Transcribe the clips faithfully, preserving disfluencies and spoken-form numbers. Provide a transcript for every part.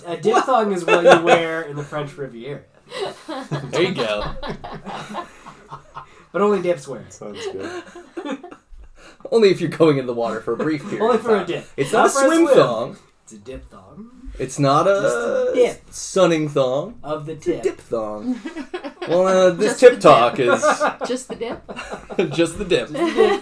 A diphthong is what you wear in the French Riviera. There you go. But only dips wear it. Sounds good. Only if you're going in the water for a brief period. Only of for a time. dip. It's Not not, for a a swim swim. thong. It's a diphthong. It's not a, Just a dip. sunning thong. Of the It's a tip. dip thong. Well, uh, this Just tip the talk dip. is Just the dip? just the dip.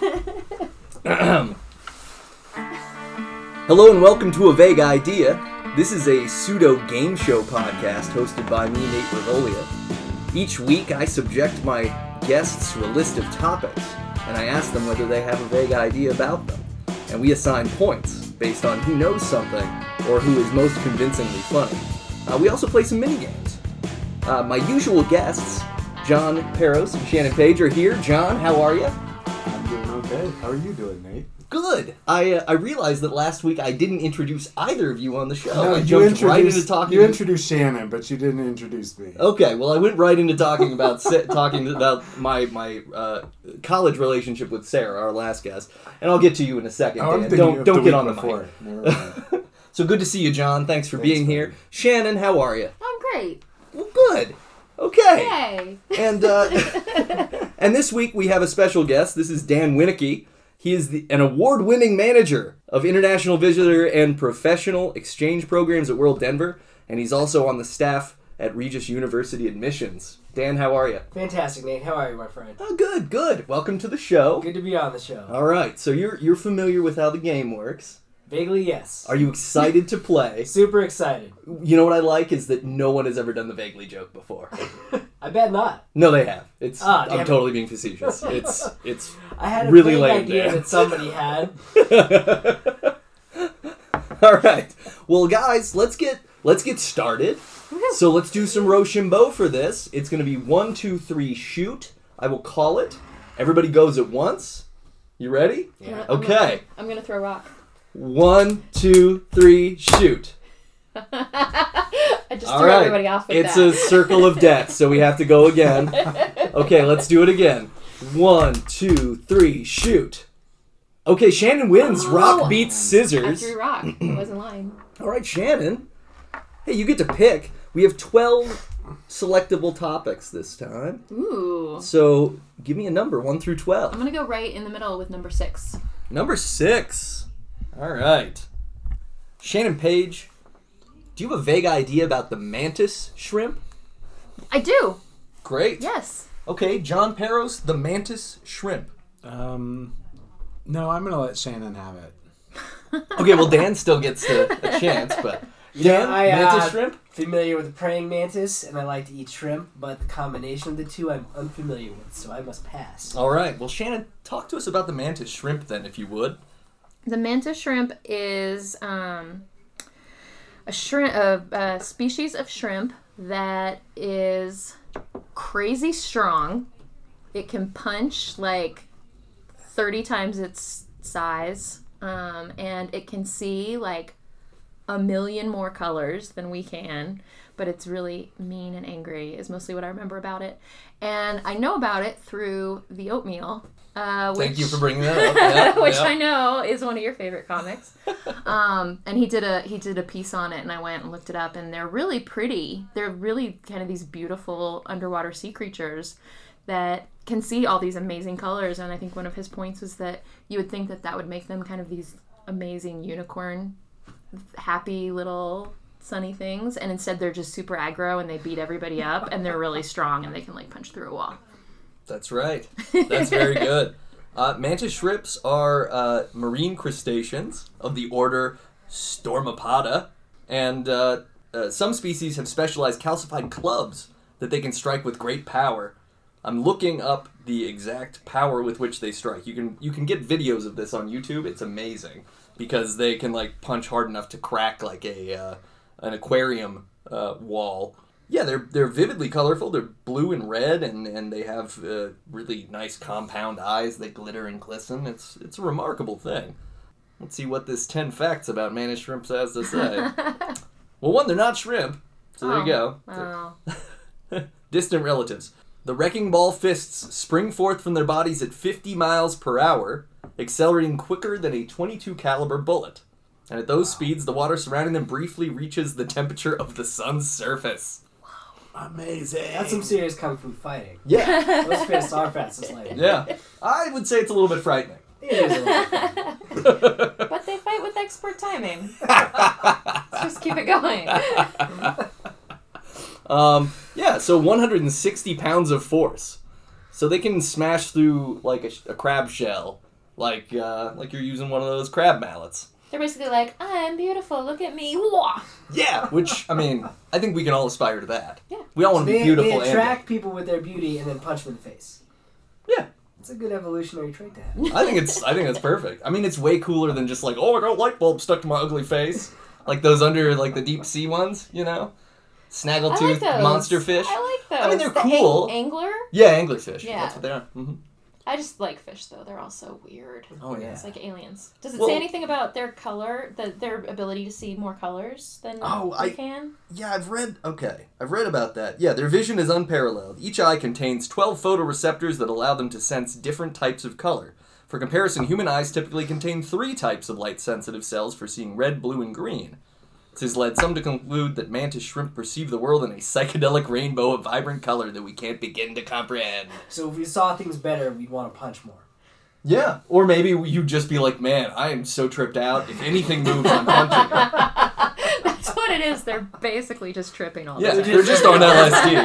Hello and welcome to A Vague Idea. This is a pseudo game show podcast hosted by me, Nate Rivolia. Each week I subject my guests to a list of topics, and I ask them whether they have a vague idea about them. And we assign points based on who knows something or who is most convincingly funny. Uh, we also play some mini-games. Uh, my usual guests, John Peros and Shannon Page, are here. John, how are you? I'm doing okay. How are you doing, Nate? Good. I uh, I realized that last week I didn't introduce either of you on the show. No, I you jumped introduced, right into talking. you introduced Shannon, but you didn't introduce me. Okay, well, I went right into talking about sa- talking about my my uh, college relationship with Sarah, our last guest, and I'll get to you in a second. Oh, I'm Dan. thinking Don't of don't the get week on the before. mic. Never mind. So good to see you, John. Thanks for Thanks, being buddy. here. Shannon, how are you? I'm great. Well, good. Okay. Yay. And uh, and this week we have a special guest. This is Dan Winnicky. He is the, an award-winning manager of international visitor and professional exchange programs at World Denver, and he's also on the staff at Regis University Admissions. Dan, how are you? Fantastic, Nate. How are you, my friend? Oh, good, good. Welcome to the show. Good to be on the show. All right, so you're you're familiar with how the game works. Vaguely, yes. Are you excited to play? Super excited. You know what I like is that no one has ever done the vaguely joke before. I bet not. No, they have. It's Ah, damn I'm it. totally being facetious. It's it's I had a really vague lame, idea Dan. that somebody had. All right. Well, guys, let's get let's get started. So let's do some Rochambeau for this. It's going to be one, two, three, shoot. I will call it. Everybody goes at once. You ready? Yeah. I'm Okay. Gonna, I'm going to throw a rock. One, two, three, shoot. I just All threw right. everybody off with It's that. a circle of death, so we have to go again. Okay, let's do it again. One, two, three, shoot. Okay, Shannon wins. Oh. Rock beats I scissors. threw rock. I wasn't lying. All right, Shannon. Hey, you get to pick. We have twelve selectable topics this time. Ooh. So give me a number, one through twelve. I'm going to go right in the middle with number six. Number six. All right. Shannon Page, do you have a vague idea about the mantis shrimp? I do. Great. Yes. Okay, John Peros, the mantis shrimp. Um, no, I'm going to let Shannon have it. Okay, well, Dan still gets a, a chance, but... Dan, I, mantis uh, shrimp? Familiar with the praying mantis, and I like to eat shrimp, but the combination of the two I'm unfamiliar with, so I must pass. All right. Well, Shannon, talk to us about the mantis shrimp then, if you would. The mantis shrimp is um, a shrimp, a, a species of shrimp that is crazy strong. It can punch like thirty times its size, um, and it can see like a million more colors than we can, but it's really mean and angry is mostly what I remember about it. And I know about it through the oatmeal. Uh, which, Thank you for bringing that up. Yeah, which yeah. I know is one of your favorite comics. um, and he did a he did a piece on it, and I went and looked it up, and they're really pretty. They're really kind of these beautiful underwater sea creatures that can see all these amazing colors. And I think one of his points was that you would think that that would make them kind of these amazing unicorn, happy little sunny things, and instead they're just super aggro and they beat everybody up, and they're really strong and they can like punch through a wall. That's right. That's very good. Uh, mantis shrimps are uh, marine crustaceans of the order Stormopoda, and uh, uh, some species have specialized calcified clubs that they can strike with great power. I'm looking up the exact power with which they strike. You can you can get videos of this on YouTube. It's amazing because they can like punch hard enough to crack like a uh, an aquarium uh, wall. Yeah, they're they're vividly colorful. They're blue and red, and, and they have uh, really nice compound eyes that glitter and glisten. It's it's a remarkable thing. Let's see what this ten facts about mantis shrimps has to say. Well, one, they're not shrimp, so there you go. Oh. Distant relatives. The wrecking ball fists spring forth from their bodies at fifty miles per hour, accelerating quicker than a twenty-two caliber bullet. And at those speeds, the water surrounding them briefly reaches the temperature of the sun's surface. Amazing. That's some serious kung fu fighting. Yeah. Those fists are fast as lightning. Yeah. I would say it's a little bit frightening. It is a little fun. But they fight with expert timing. Let's just keep it going. um, yeah, so one hundred sixty pounds of force. So they can smash through, like, a, a crab shell. Like, uh, like you're using one of those crab mallets. They're basically like, I'm beautiful, look at me. Wah! Yeah, which, I mean, I think we can all aspire to that. Yeah. We all want to be They, beautiful they and... attract people with their beauty and then punch them in the face. Yeah. It's a good evolutionary trait to have. I think it's I think that's perfect. I mean, it's way cooler than just like, oh, I got a light bulb stuck to my ugly face. Like those under, like, the deep sea ones, you know? I like Snaggletooth, those. monster fish. I like those. I mean, they're The cool. ang- angler? Yeah, anglerfish. Yeah. That's what they are. Mm-hmm. I just like fish, though. They're all so weird. Oh, yeah. It's like aliens. Does it Well- say anything about their color, the, their ability to see more colors than Oh, we I- can? Yeah, I've read. Okay, I've read about that. Yeah, their vision is unparalleled. Each eye contains twelve photoreceptors that allow them to sense different types of color. For comparison, human eyes typically contain three types of light-sensitive cells for seeing red, blue, and green. This has led some to conclude that mantis shrimp perceive the world in a psychedelic rainbow of vibrant color that we can't begin to comprehend. So if we saw things better, we'd want to punch more. Yeah, or maybe you'd just be like, man, I am so tripped out. If anything moves, I'm punching it. That's what it is. They're basically just tripping all Yeah, the time. they're just on L S D.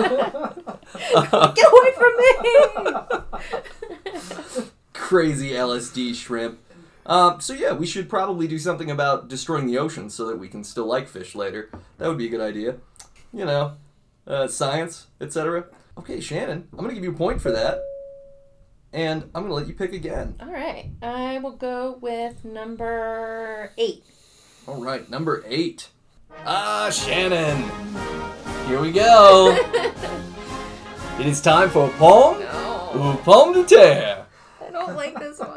Get away from me! Crazy L S D shrimp. Um, so yeah, we should probably do something about destroying the ocean so that we can still like fish later. That would be a good idea. You know, uh, science, et cetera. Okay, Shannon, I'm gonna give you a point for that, and I'm gonna let you pick again. All right. I will go with number eight. All right, number eight. Ah, Shannon. Here we go. It is time for poem No. ou pomme de terre. I don't like this one.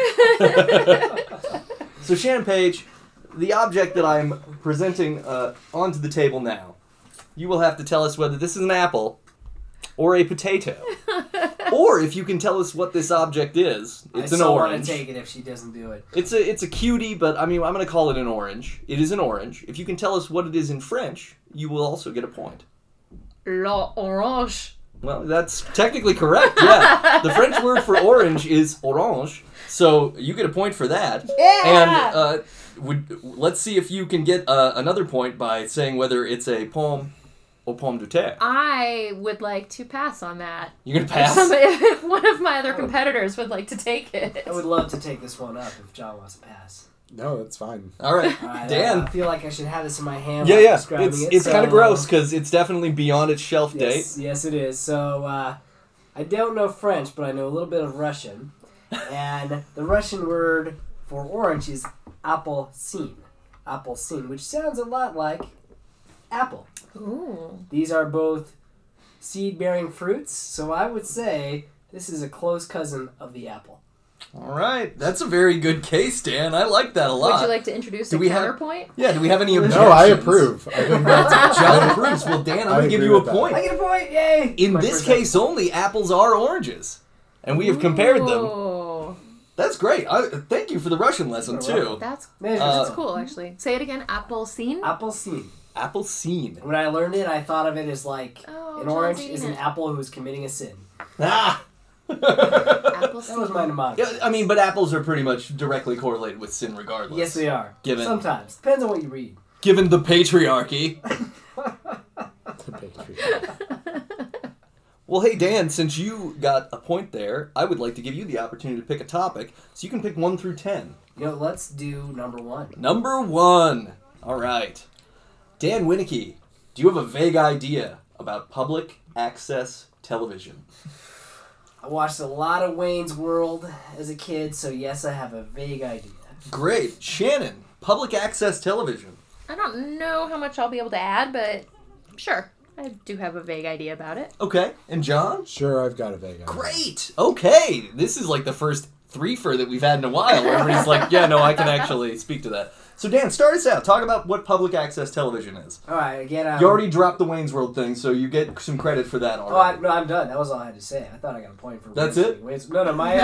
So Shannon Page, the object that I'm presenting uh, onto the table now, you will have to tell us whether this is an apple or a potato. Or if you can tell us what this object is, it's I an still orange. want to take it if she doesn't do it. It's a it's a cutie, but I mean I'm going to call it an orange. It is an orange. If you can tell us what it is in French, you will also get a point. La orange. Well, that's technically correct, yeah. The French word for orange is orange, so you get a point for that. Yeah! And uh, would, let's see if you can get uh, another point by saying whether it's a pomme or pomme de terre. I would like to pass on that. You're going to If, pass? somebody, if one of my other competitors would like to take it. I would love to take this one up if John wants to pass. No, that's fine. All right, All right, Dan. I feel like I should have this in my hand. Yeah, while yeah. describing It's it, it's so- kind of gross because it's definitely beyond its shelf Yes, date. yes, it is. So uh, I don't know French, but I know a little bit of Russian, and the Russian word for orange is apelsine, apelsine, which sounds a lot like apple. Ooh. These are both seed-bearing fruits, so I would say this is a close cousin of the apple. All right, that's a very good case, Dan. I like that a lot. Would you like to introduce Do a we have- counterpoint? Yeah, do we have any objections? No, I approve. I think that's John approves. Well, Dan, I'm I going to give agree you a with that. point. I get a point! Yay! In My this first case only, apples are oranges. And we have compared them. Ooh. That's great. I, thank you for the Russian lesson, too. That's, Measures. Uh, that's cool, actually. Say it again. Appelsine? Apelsine. Apple scene. When I learned it, I thought of it as like Oh, an orange John's is eating an it. apple who's committing a sin. Ah! Appelsine. That was my mnemonic. Yeah, I mean, but apples are pretty much directly correlated with sin regardless. Yes, they are. Given- Sometimes. Depends on what you read. Given the patriarchy. Well, hey, Dan, since you got a point there, I would like to give you the opportunity to pick a topic, so you can pick one through ten. You know, let's do number one. Number one. All right. Dan Winicky, do you have a vague idea about public access television? I watched a lot of Wayne's World as a kid, so yes, I have a vague idea. Great. Shannon, public access television. I don't know how much I'll be able to add, but sure. I do have a vague idea about it. Okay. And John? Sure, I've got a vague idea. Great. Okay. This is like the first threefer that we've had in a while where everybody's like, yeah, no, I can actually speak to that. So Dan, start us out. Talk about what public access television is. All right, again. Um, You already dropped the Wayne's World thing, so you get some credit for that Oh, I, already. no, I'm done. That was all I had to say. I thought I got a point for. That's Wayne's it? Wayne's- no, no, my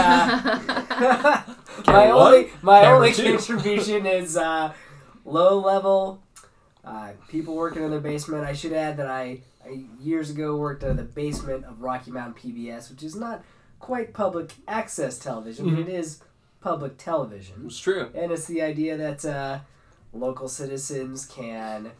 uh, my Camera only one, my camera only two. contribution is uh, low level. Uh, people working in their basement. I should add that I, I years ago worked in the basement of Rocky Mountain P B S, which is not quite public access television, Mhm. but it is public television. It's true. And it's the idea that uh, local citizens can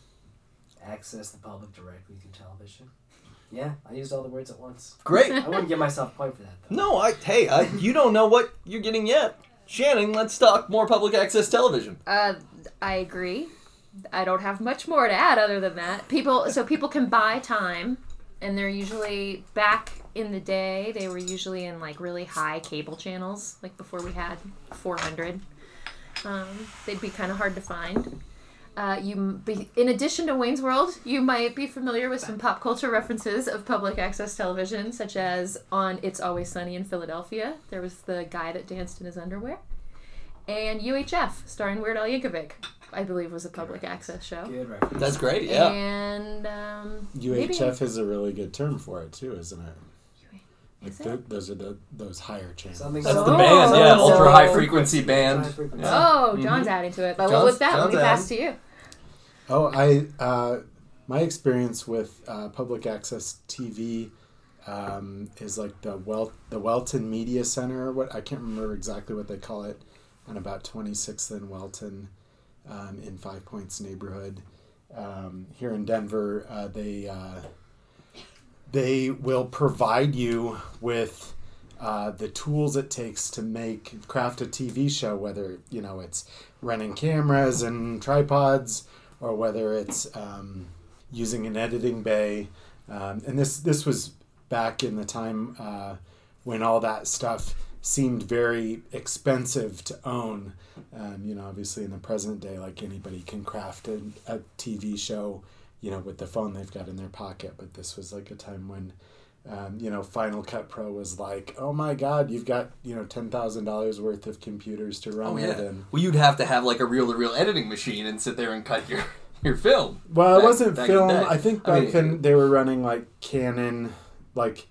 access the public directly through television. Yeah, I used all the words at once. Great. I wouldn't give myself a point for that, though. No, I hey, I, you don't know what you're getting yet. Shannon, let's talk more public access television. Uh, I agree. I don't have much more to add other than that. People, so people can buy time, and they're usually back in the day. They were usually in like really high cable channels, like before we had four hundred. Um, they'd be kind of hard to find. Uh, you, m- be, in addition to Wayne's World, you might be familiar with some pop culture references of public access television, such as on It's Always Sunny in Philadelphia. There was the guy that danced in his underwear. And U H F, starring Weird Al Yankovic, I believe was a public access show. Good reference. That's great, yeah. And um, U H F maybe- is a really good term for it too, isn't it? Like Is the, it? those are the those higher channels. Something That's so- the Oh, band, yeah, something ultra so- high frequency band. High frequency. Yeah. Oh, John's adding to it. But John's- with that, let me John's pass adding. to you. Oh, I uh, my experience with uh, public access T V um, is like the Wel- the Welton Media Center. Or what I can't remember exactly what they call it, on about twenty-sixth and Welton, um, in Five Points neighborhood um, here in Denver. Uh, they uh, they will provide you with uh, the tools it takes to make craft a T V show, whether you know it's running cameras and tripods, or whether it's um, using an editing bay. Um, and this this was back in the time uh, when all that stuff seemed very expensive to own. Um, you know, obviously in the present day, like anybody can craft a, a T V show, you know, with the phone they've got in their pocket. But this was like a time when, um, you know, Final Cut Pro was like, oh my God, you've got, you know, ten thousand dollars worth of computers to run Oh it. yeah. And, Well, you'd have to have like a reel-to-reel editing machine and sit there and cut your your film. well, it Back- wasn't back in film. the day. I think I back mean- then they were running like Canon, like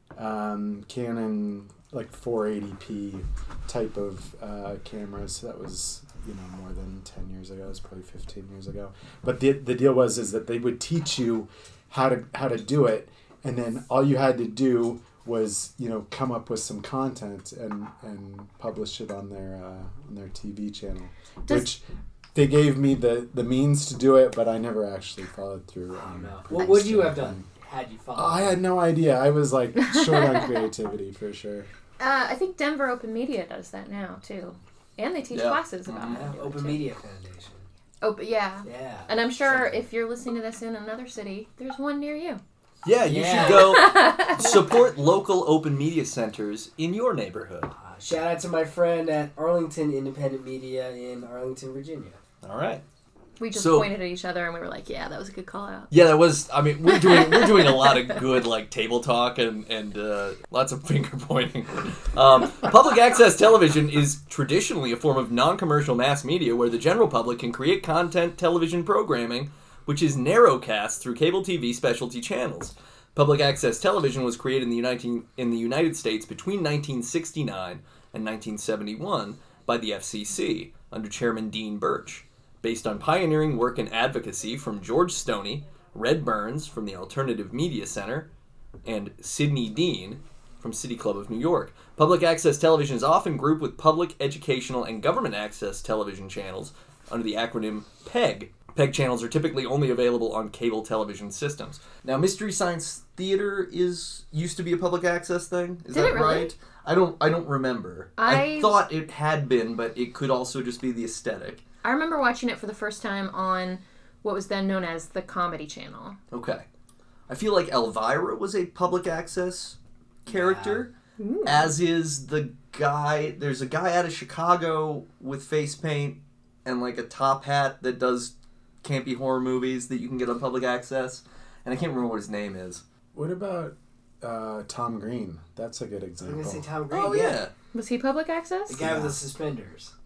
um, Canon, like four eighty p type of uh, cameras. That was, you know, more than ten years ago. It was probably fifteen years ago. But the the deal was is that they would teach you how to how to do it, and then all you had to do was, you know, come up with some content and and publish it on their uh, on their T V channel, Does- which they gave me the, the means to do it, but I never actually followed through. Oh, on no. it. What would you have done had you followed? I had no idea. I was like short on creativity for sure. Uh, I think Denver Open Media does that now, too. And they teach Yeah. classes about Mhm. how Yeah, to do it, Open too. Media Foundation. Oh, but yeah. Yeah. And I'm sure if you're listening to this in another city, there's one near you. Yeah, you Yeah. should go support local open media centers in your neighborhood. Uh, shout out to my friend at Arlington Independent Media in Arlington, Virginia. All right. We just So- pointed at each other and we were like, yeah, that was a good call out. Yeah, that was. I mean, we're doing we're doing a lot of good like table talk and and uh, lots of finger pointing. Um, public access television is traditionally a form of non-commercial mass media where the general public can create content television programming, which is narrowcast through cable T V specialty channels. Public access television was created in the United in the United States between nineteen sixty-nine and nineteen seventy-one by the F C C under Chairman Dean Birch, based on pioneering work and advocacy from George Stoney, Red Burns from the Alternative Media Center, and Sidney Dean from City Club of New York. Public access television is often grouped with public, educational, and government access television channels under the acronym PEG. PEG channels are typically only available on cable television systems. Now, Mystery Science Theater is used to be a public access thing. Is Did that it really? right? I don't. I don't remember. I- I thought it had been, but it could also just be the aesthetic. I remember watching it for the first time on what was then known as the Comedy Channel. Okay. I feel like Elvira was a public access character, as is the guy. There's a guy out of Chicago with face paint and like a top hat that does campy horror movies that you can get on public access. And I can't remember what his name is. What about uh, Tom Green? That's a good I'm example. gonna say Tom Green. Oh, yeah. Was he public access? The guy with the suspenders.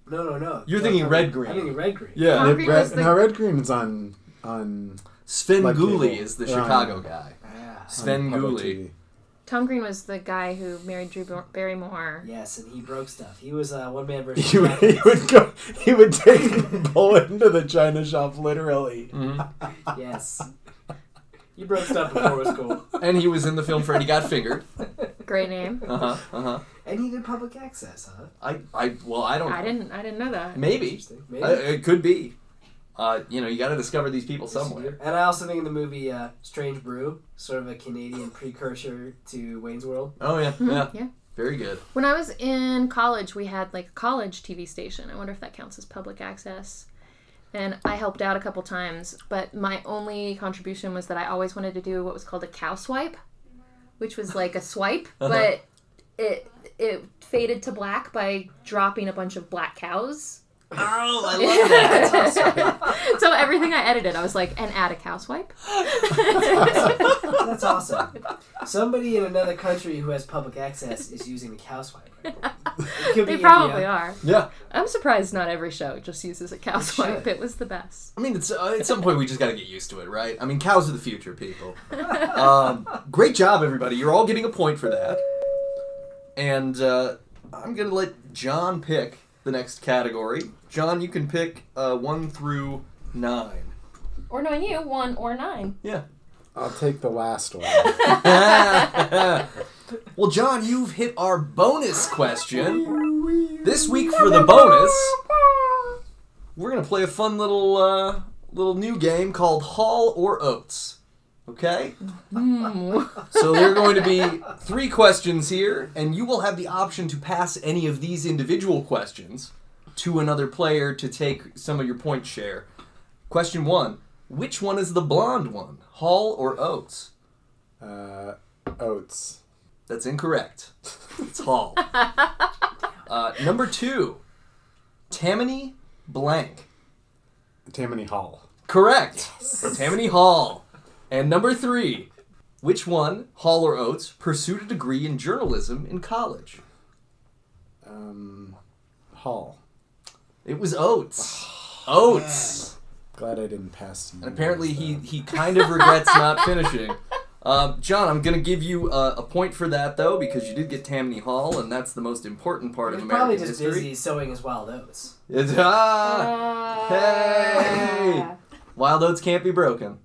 No, no, no. You're Don't thinking tell red me. green. I'm thinking red green. Yeah. Tom Red, Green was the- no, Red Green's on on Sven Like Gulli cable. is the Yeah. Chicago guy. Ah, Sven on public Gulli. T V. Tom Green was the guy who married Drew Barrymore. yes, and he broke stuff. He was uh, one man versus He would, he Jackass. would go. He would take the bull into the china shop, literally. Mhm. Yes. You broke stuff before it was cool. And he was in the film Freddy Got Fingered. Great name. Uh huh. Uh huh. And he did public access, huh? I, I, well, I don't. I didn't. I didn't know that. Maybe. Interesting. Maybe. Uh, it could be. Uh, you know, you got to discover these people somewhere. And I also think in the movie uh, Strange Brew, sort of a Canadian precursor to Wayne's World. Oh yeah, yeah, Yeah. very good. When I was in college, we had like a college T V station. I wonder if that counts as public access. And I helped out a couple times, but my only contribution was that I always wanted to do what was called a cow swipe, which was like a swipe, Uh-huh. but it it faded to black by dropping a bunch of black cows. Oh, I love that. That's awesome. So everything I edited, I was like, and add a cow swipe. That's awesome. Somebody in another country who has public access is using the cow swipe. Right? It could They be probably India. are. Yeah, I'm surprised not every show just uses a cow It swipe. should. It was the best. I mean, it's, uh, at some point we just got to get used to it, right? I mean, cows are the future, people. Um, great job, everybody. You're all getting a point for that. And uh, I'm gonna let John pick the next category. John, you can pick uh, one through nine. Or no, you one or nine. Yeah. I'll take the last one. Well, John, you've hit our bonus question. This week for the bonus, we're gonna play a fun little uh, little new game called Hall or Oates. Okay? So there are going to be three questions here, and you will have the option to pass any of these individual questions to another player to take some of your point share. Question one: which one is the blonde one, Hall or Oates? Uh, Oates. That's incorrect. It's Hall. Uh, number two: Tammany blank. Tammany Hall. Correct. Tammany Hall. And number three: which one, Hall or Oates, pursued a degree in journalism in college? Um, Hall. It was Oates. Oates. Glad I didn't pass you. And apparently he, he kind of regrets not finishing. Um, John, I'm going to give you a, a point for that, though, because you did get Tammany Hall, and that's the most important part He's of probably American just history. busy sewing his wild oats. It's, ah, hey! Wild Oats can't be broken.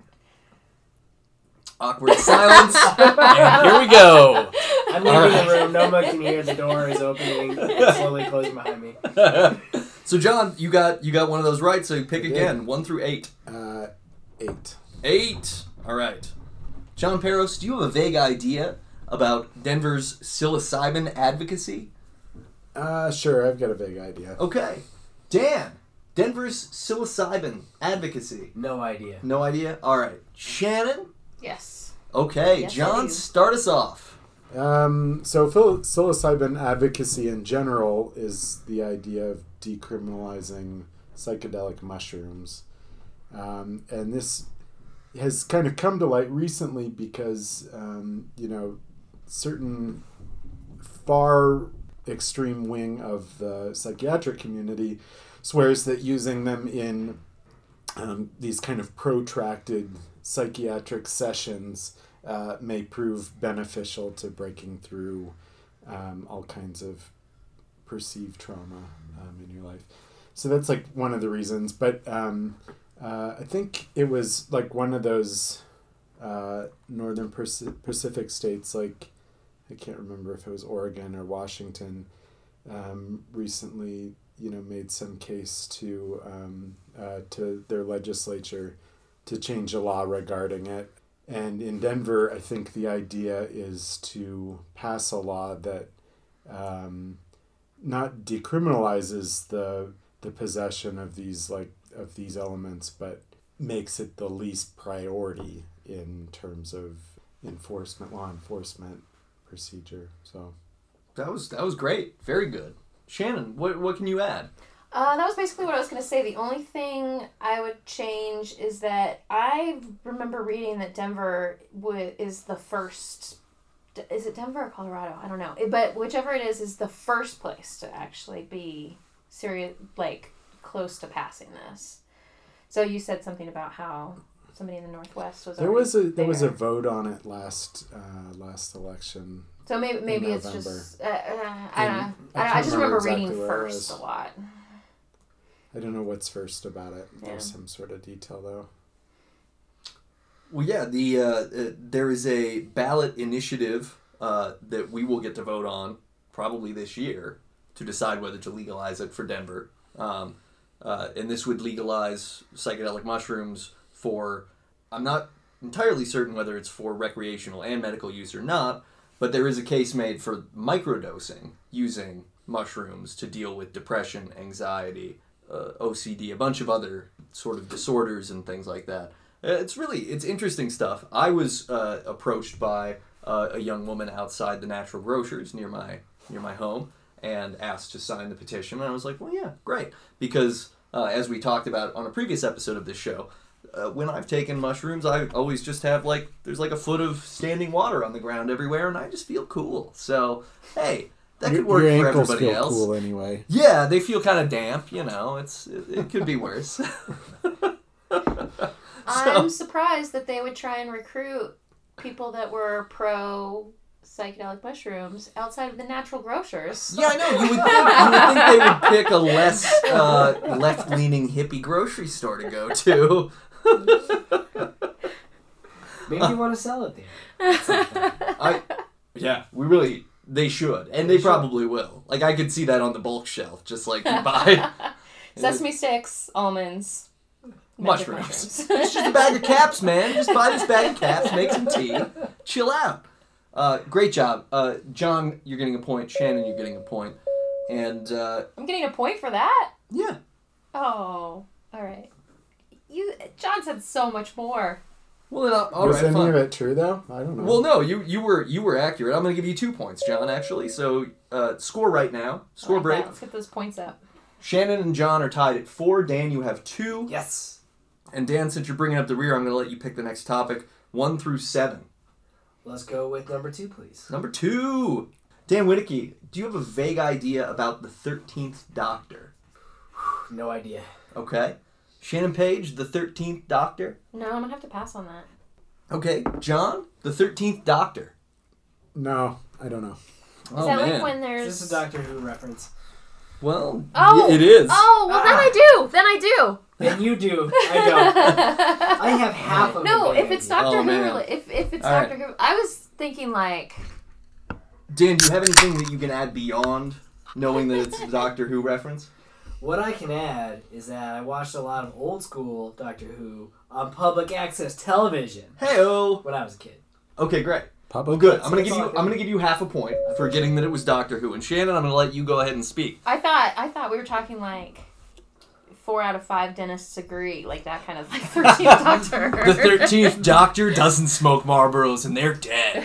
Awkward silence, and here we go. I'm leaving All right. the room. No one can hear. The door is opening and slowly closing behind me. So, John, you got you got one of those right, so you pick I did. again, one through eight. Uh, eight. Eight. All right. John Peros, do you have a vague idea about Denver's psilocybin advocacy? Uh, sure, I've got a vague idea. Okay. Dan, Denver's psilocybin advocacy. No idea. No idea? All right. Shannon? Yes. Okay. Yes, I John, do. start us off. Um, so phil- psilocybin advocacy in general is the idea of decriminalizing psychedelic mushrooms. Um, and this has kind of come to light recently because, um, you know, certain far extreme wing of the psychiatric community swears that using them in um, these kind of protracted psychiatric sessions uh, may prove beneficial to breaking through um, all kinds of perceived trauma um, in your life. So that's like one of the reasons. But um, uh, I think it was like one of those uh, northern Paci- Pacific states, like I can't remember if it was Oregon or Washington, um, recently, you know, made some case to um, uh, to their legislature to change a law regarding it. And in Denver, I think the idea is to pass a law that um, not decriminalizes the the possession of these like of these elements, but makes it the least priority in terms of enforcement, law enforcement procedure. So That was that was great. Very good. Shannon, what what can you add? Uh, that was basically what I was going to say. The only thing I would change is that I remember reading that Denver w- is the first... Is it Denver or Colorado? I don't know. It- but whichever it is, is the first place to actually be serious, like close to passing this. So you said something about how somebody in the Northwest was. There was a there, there was a vote on it last uh, last election. So maybe maybe it's November. just uh, uh, I don't know. I I, I can't just remember remember reading exactly where it first was. a lot. I don't know what's first about it. Yeah. There's some sort of detail though. Well, yeah, the uh, uh, there is a ballot initiative uh, that we will get to vote on probably this year to decide whether to legalize it for Denver. Um, uh, and this would legalize psychedelic mushrooms for, I'm not entirely certain whether it's for recreational and medical use or not, but there is a case made for microdosing using mushrooms to deal with depression, anxiety, uh, O C D, a bunch of other sort of disorders and things like that. It's really, it's interesting stuff. I was uh, approached by uh, a young woman outside the Natural Grocers near my near my home and asked to sign the petition. And I was like, well, yeah, great. Because uh, as we talked about on a previous episode of this show, uh, when I've taken mushrooms, I always just have like, there's like a foot of standing water on the ground everywhere, and I just feel cool. So, hey, that your, could work your for ankles everybody feel else. cool anyway. Yeah, they feel kind of damp, you know. It's It, it could be worse. I'm surprised that they would try and recruit people that were pro psychedelic mushrooms outside of the Natural Grocers. Yeah, I know. You would think, you would think they would pick a less uh, left-leaning hippie grocery store to go to. Maybe you want to sell it there. I, yeah, we really, they should. And they probably will. Like, I could see that on the bulk shelf, just like you buy Sesame sticks, almonds, magic mushrooms. mushrooms. It's just a bag of caps, man. Just buy this bag of caps, make some tea, chill out. Uh, great job. Uh, John, you're getting a point. Shannon, you're getting a point. And, uh, I'm getting a point for that? yeah. Oh, all right. You, John said so much more. Well, then, all Was right, any fine. of it true though? I don't know. Well, no, you you were you were accurate. I'm going to give you two points, John, actually. So, uh, score right now. Score I like break. that. Let's get those points up. Shannon and John are tied at four. Dan, you have two. Yes. And Dan, since you're bringing up the rear, I'm going to let you pick the next topic. One through seven. Let's go with number two, please. Number two. Dan Winicky, do you have a vague idea about the thirteenth Doctor? No idea. Okay. Shannon Page, the thirteenth Doctor? No, I'm going to have to pass on that. Okay. John, the thirteenth Doctor? No, I don't know. Is Oh, that man. like when Is there's... this a Doctor Who reference? Well, Oh! yeah, it is. Oh, well then Ah. I do! Then I do! Then you do. I don't. I have half of No, a if it's Doctor Oh, Who, man. rela- if, if it's All Doctor Who, I was thinking like... Dan, do you have anything that you can add beyond knowing that it's a Doctor Who reference? What I can add is that I watched a lot of old school Doctor Who on public access television Hey-o! when I was a kid. Okay, great. Public. Well, good. I'm gonna That's give you. all I I'm think. gonna give you half a point for getting that it was Doctor Who. And Shannon, I'm gonna let you go ahead and speak. I thought I thought we were talking like four out of five dentists agree, like that kind of like thirteenth Doctor. The thirteenth Doctor doesn't smoke Marlboros, and they're dead.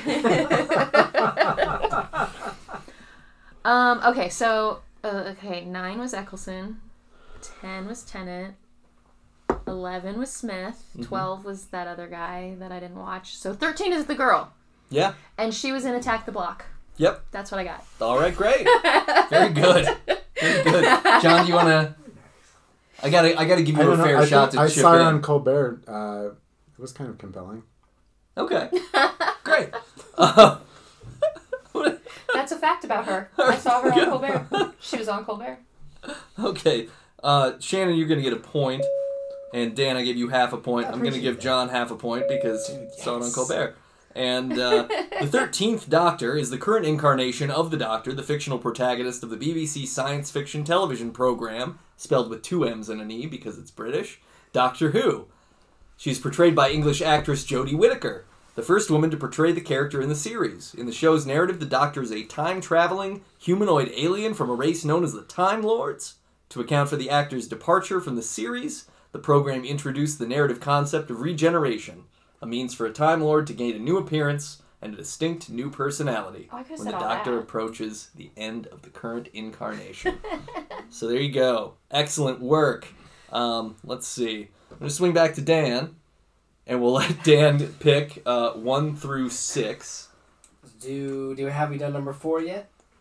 um. Okay. So. Uh, okay. Nine was Eccleston. Ten was Tennant. Eleven was Smith. Mm-hmm. Twelve was that other guy that I didn't watch. So thirteen is the girl, Yeah. and she was in Attack the Block. Yep. That's what I got. All right. Great. Very good. Very good. John, do you wanna? I gotta. I gotta give I you a don't know. fair I, shot think to I chip saw it in. on Colbert. Uh, it was kind of compelling. Okay. Great. Uh, That's a fact about her. I saw her on Good. Colbert. She was on Colbert. okay. Uh, Shannon, you're gonna get a point, and Dan, I give you half a point. I I'm gonna appreciate give that. John half a point because Dude, saw it on yes. Colbert. And uh, the thirteenth Doctor is the current incarnation of the Doctor, the fictional protagonist of the B B C science fiction television program, spelled with two M's and an E because it's British, Doctor Who. She's portrayed by English actress Jodie Whittaker, the first woman to portray the character in the series. In the show's narrative, the Doctor is a time-traveling, humanoid alien from a race known as the Time Lords. To account for the actor's departure from the series, the program introduced the narrative concept of regeneration, a means for a Time Lord to gain a new appearance and a distinct new personality Oh, I could've when said the all Doctor that. approaches the end of the current incarnation. So there you go. Excellent work. Um, let's see. I'm going to swing back to Dan, and we'll let Dan pick uh, one through six. Do do have we done number four yet?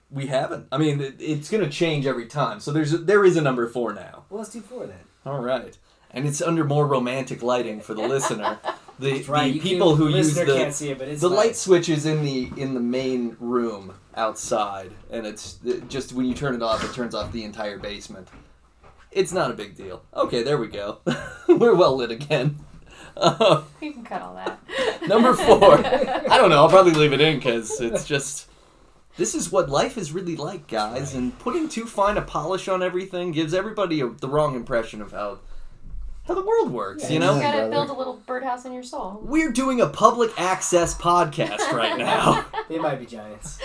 We haven't. I mean, it, it's going to change every time. So there's a, there is a number four now. Well, let's do four then. All right. And it's under more romantic lighting for the listener. The, Right, the you people can- who use listener the can't see it, but it's the nice. light switch is in the in the main room outside, and it's it just when you turn it off, it turns off the entire basement. It's not a big deal. Okay, there we go. We're well lit again. Uh, You can cut all that. number four. I don't know. I'll probably leave it in because it's just. This is what life is really like, guys, and putting too fine a polish on everything gives everybody a, the wrong impression of how how the world works. Yeah, you You know. Yeah. gotta brother. build a little birdhouse in your soul. We're doing a public access podcast right now. They might be giants.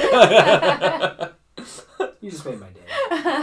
You just made my day.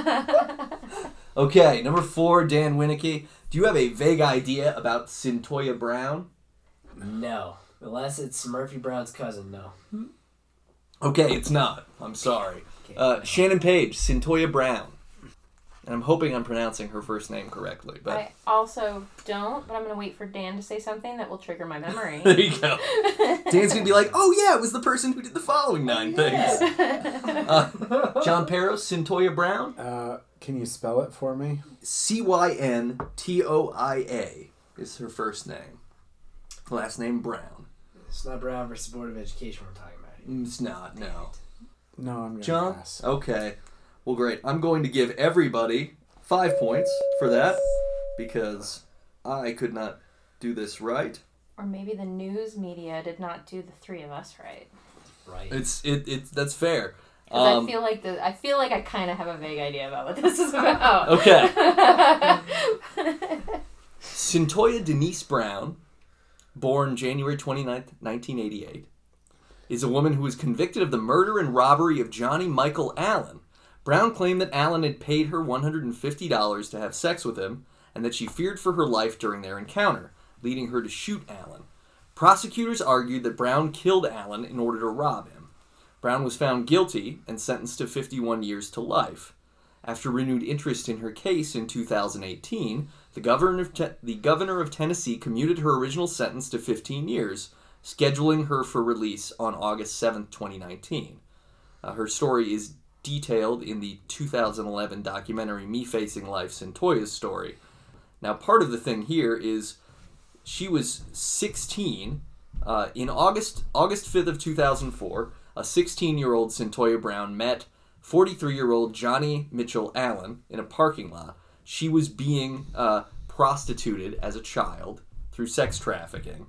Okay, number four, Dan Winicky. Do you have a vague idea about Cyntoia Brown? No. Unless it's Murphy Brown's cousin, no. Okay, it's not. I'm sorry. Okay. Uh, Shannon Page, Cyntoia Brown. And I'm hoping I'm pronouncing her first name correctly, but I also don't, but I'm gonna wait for Dan to say something that will trigger my memory. there you go. Dan's gonna be like, "Oh yeah, it was the person who did the following nine things." Uh, John Peros, Cyntoia Brown. Uh, can you spell it for me? C Y N T O I A is her first name. Last name Brown. It's not Brown versus Board of Education we're talking about here. It's not. No. No, I'm gonna John? pass. Okay. Well, great. I'm going to give everybody five points for that because I could not do this right. Or maybe the news media did not do the three of us right. Right. It's it it's that's fair. 'Cause Um, I feel like the I feel like I kind of have a vague idea about what this is about. Okay. Cyntoia Denise Brown, born January twenty-ninth, nineteen eighty-eight, is a woman who was convicted of the murder and robbery of Johnny Michael Allen. Brown claimed that Allen had paid her one hundred fifty dollars to have sex with him and that she feared for her life during their encounter, leading her to shoot Allen. Prosecutors argued that Brown killed Allen in order to rob him. Brown was found guilty and sentenced to fifty-one years to life. After renewed interest in her case in two thousand eighteen, the governor of, Te- the governor of Tennessee commuted her original sentence to fifteen years, scheduling her for release on August seventh, twenty nineteen. Uh, her story is detailed in the two thousand eleven documentary Me Facing Life, Cyntoia's Story. Now, part of the thing here is she was sixteen. Uh, in August August fifth of two thousand four, a sixteen-year-old Cyntoia Brown met forty-three-year-old Johnny Mitchell Allen in a parking lot. She was being uh, prostituted as a child through sex trafficking.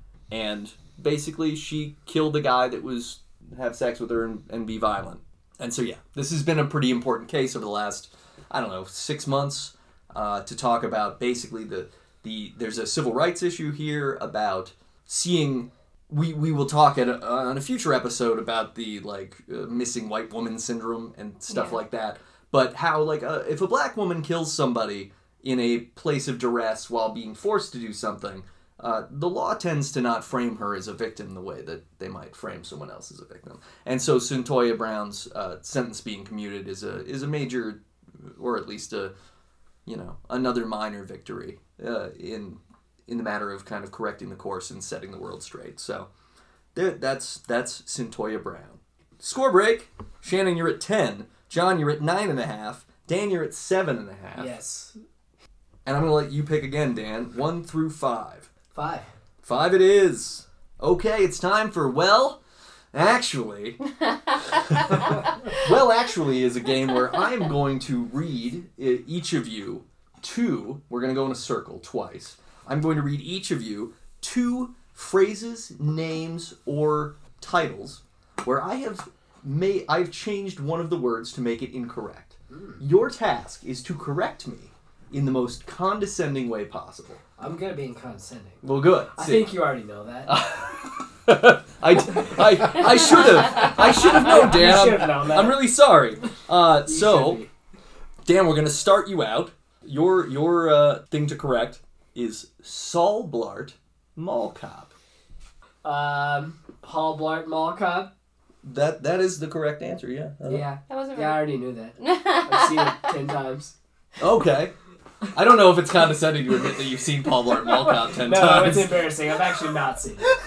And basically, she killed the guy that was have sex with her and, and be violent. And so, yeah, this has been a pretty important case over the last, I don't know, six months uh, to talk about basically the, the, there's a civil rights issue here about seeing, we, we will talk at a, on a future episode about the, like, uh, missing white woman syndrome and stuff Yeah. like that. But how, like, uh, if a black woman kills somebody in a place of duress while being forced to do something, Uh, the law tends to not frame her as a victim the way that they might frame someone else as a victim. And so Cyntoia Brown's uh, sentence being commuted is a is a major, or at least a, you know, another minor victory uh, in in the matter of kind of correcting the course and setting the world straight. So there, that's that's Cyntoia Brown. Score break. Shannon, you're at ten. John, you're at nine and a half. Dan, you're at seven and a half. Yes. And I'm gonna let you pick again, Dan. One through five. Five. Five it is. Okay, it's time for Well, Actually. Well, Actually is a game where I am going to read e- each of you two, we're going to go in a circle twice. I'm going to read each of you two phrases, names, or titles where I have made, I've changed one of the words to make it incorrect. Your task is to correct me in the most condescending way possible. I'm good at being condescending. Well, good. I See. think you already know that. I, I, I should have. I should have known, Dan. You I'm- should have known that. I'm really sorry. Uh, You so, should be. Dan, we're going to start you out. Your your uh, thing to correct is Saul Blart Mall Cop. Um, Paul Blart Mall Cop. That That is the correct answer, yeah. Uh-huh. Yeah. That wasn't Yeah, I already knew that. I've seen it ten times. Okay. I don't know if it's condescending to admit that you've seen Paul Blart Mall Cop ten No, times. it's embarrassing. I've actually not seen it.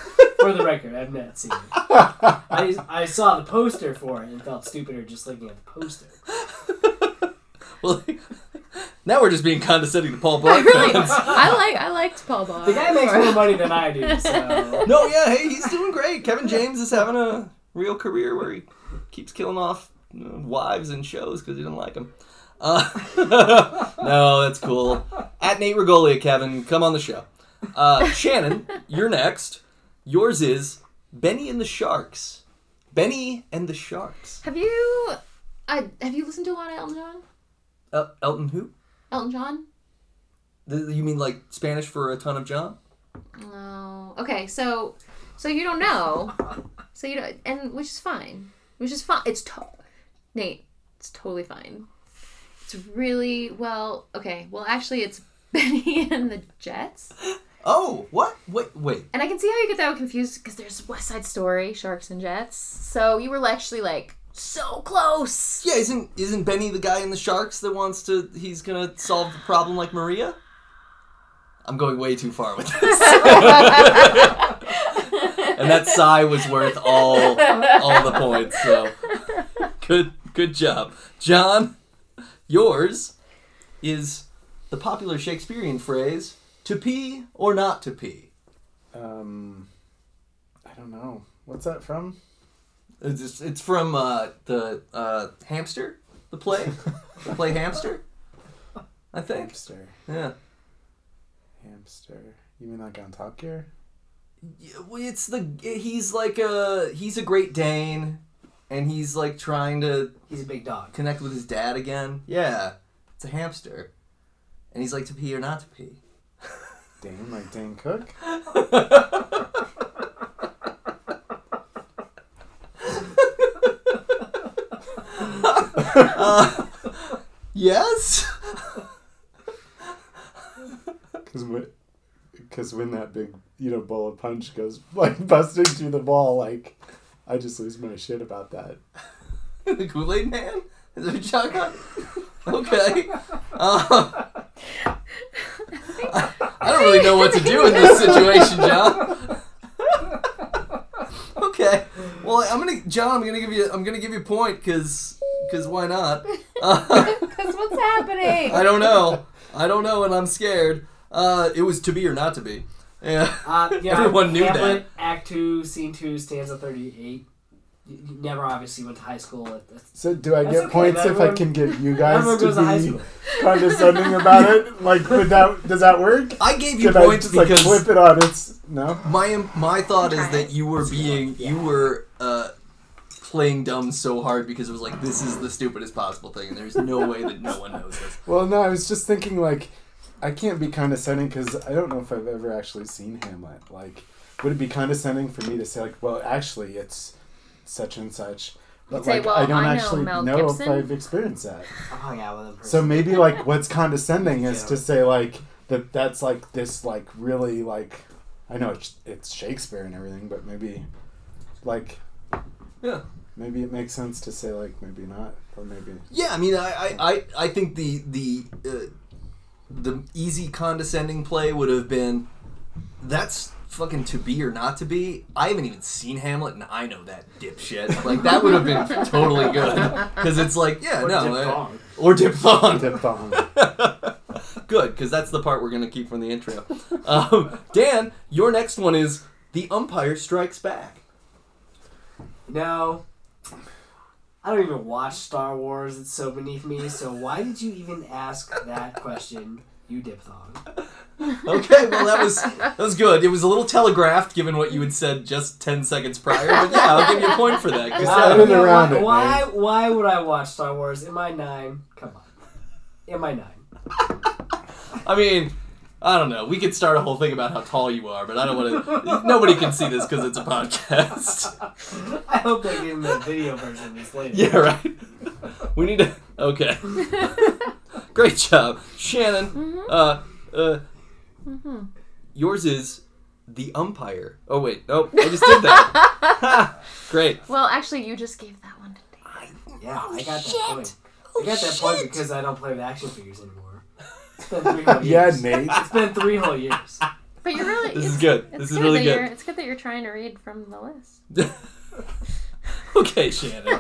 For the record, I've not seen it. I, I saw the poster for it and felt stupider just looking at the poster. Well, now we're just being condescending to Paul Blart Really, fans. I like I liked Paul Blart. The guy makes more money than I do, so... No, yeah, hey, he's doing great. Kevin James is having a real career where he keeps killing off you know, wives and shows because he doesn't like them. Uh, no, that's cool. At Nate Regolia, Kevin, come on the show. Uh, Shannon, you're next. Yours is Benny and the Sharks. Benny and the Sharks. Have you, I have you listened to a lot of Elton John? El- Elton who? Elton John? The, you mean like Spanish for a ton of John? No. Okay, so so you don't know. So you don't, and which is fine. Which is fine. It's to- Nate. It's totally fine. It's really well. Okay. Well, actually, it's Benny and the Jets. Oh, what? Wait, wait. And I can see how you get that confused because there's West Side Story, Sharks and Jets. So you were actually like so close. Yeah, isn't isn't Benny the guy in the Sharks that wants to? He's gonna solve the problem like Maria. I'm going way too far with this. And that sigh was worth all all the points. So good, good job, John. Yours is the popular Shakespearean phrase "to pee or not to pee." Um, I don't know. What's that from? It's just, it's from uh, the uh, Hamster, the play, the play Hamster. I think. Hamster. Yeah. Hamster. You mean like on Top Gear? Yeah, well, it's the he's like a he's a Great Dane, and he's like trying to He's a big dog. connect with his dad again. Yeah, it's a hamster, and he's like to pee or not to pee. Dane, like Dane Cook? uh, yes. Because when, cause when that big, you know, bowl of punch goes, like, busting through the ball, like, I just lose my shit about that. The Kool-Aid Man? Is it a shotgun? Okay. Uh, I, I don't really know what to do in this situation, John. Okay. Well, I'm gonna, John. I'm gonna give you. I'm gonna give you a point because, because why not? Uh, Because what's happening? I don't know. I don't know, and I'm scared. Uh, it was to be or not to be. Yeah. Uh, yeah, Everyone knew Hamlet, that. Act two, Scene two, stanza thirty-eight. You you never obviously went to high school. That's- So do I That's get okay, points if I everyone- can get you guys everyone goes to high to school. be condescending about it? Like, would that, does that work? I gave you Can I points just, like, because flip it on its... No? my my thought is Try that it. you were being Yeah. you were uh, playing dumb so hard because it was like this is the stupidest possible thing, and there's no way that no one knows this. Well, no, I was just thinking, like, I can't be condescending because I don't know if I've ever actually seen Hamlet. Like, would it be condescending for me to say, like, well, actually, it's such and such? But, You'd say, like, well, I don't I know actually Mel know Gibson. if I've experienced that. I've hung out with him. So maybe, like, what's condescending is Yeah. to say, like, that that's, like, this, like, really, like, I know it's, it's Shakespeare and everything, but maybe, like, Yeah. maybe it makes sense to say, like, maybe not, or maybe... Yeah, I mean, I I, I, I think the the uh, the easy condescending play would have been that's fucking to be or not to be. I haven't even seen Hamlet, and I know that dipshit. Like that would have been totally good because it's like yeah Or no diphthong. uh, or diphthong. Diphthong. Good, because that's the part we're going to keep from the intro. Um, Dan, your next one is The Umpire Strikes Back. No. I don't even watch Star Wars. It's so beneath me. So why did you even ask that question, you diphthong? Okay, well, that was that was good. It was a little telegraphed, given what you had said just ten seconds prior. But yeah, I'll give you a point for that. 'cause, Uh, uh, Turn it around why, it, why, man. why would I watch Star Wars? Am I nine? Come on. Am I nine? I mean, I don't know. We could start a whole thing about how tall you are, but I don't want to. Nobody can see this because it's a podcast. I hope they give me a video version of this later. Yeah, right. We need to. Okay. Great job, Shannon. Mm-hmm. Uh, uh. Mm-hmm. Yours is The Umpire. Oh wait, nope. I just did that. Great. Well, actually, you just gave that one to Dave. Yeah, I got that Shit. point. I got that point because I don't play with action figures anymore. It's been three whole Yeah, years. Nate. It's been three whole years. But you're really. This it's, is good. It's This is good really that good. you're- It's good that you're trying to read from the list. Okay, Shannon.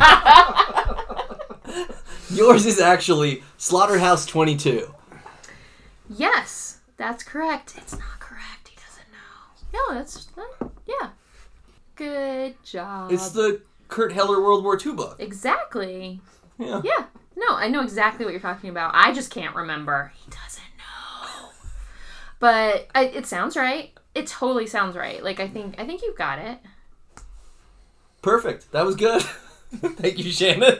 Yours is actually Slaughterhouse twenty-two. Yes, that's correct. It's not correct. He doesn't know. No, that's uh, yeah. Good job. It's the Kurt Heller World War Two book. exactly. Yeah. Yeah. No, I know exactly what you're talking about. I just can't remember. He doesn't know. But I, it sounds right. It totally sounds right. Like I think I think you've got it. Perfect. That was good. Thank you, Shannon.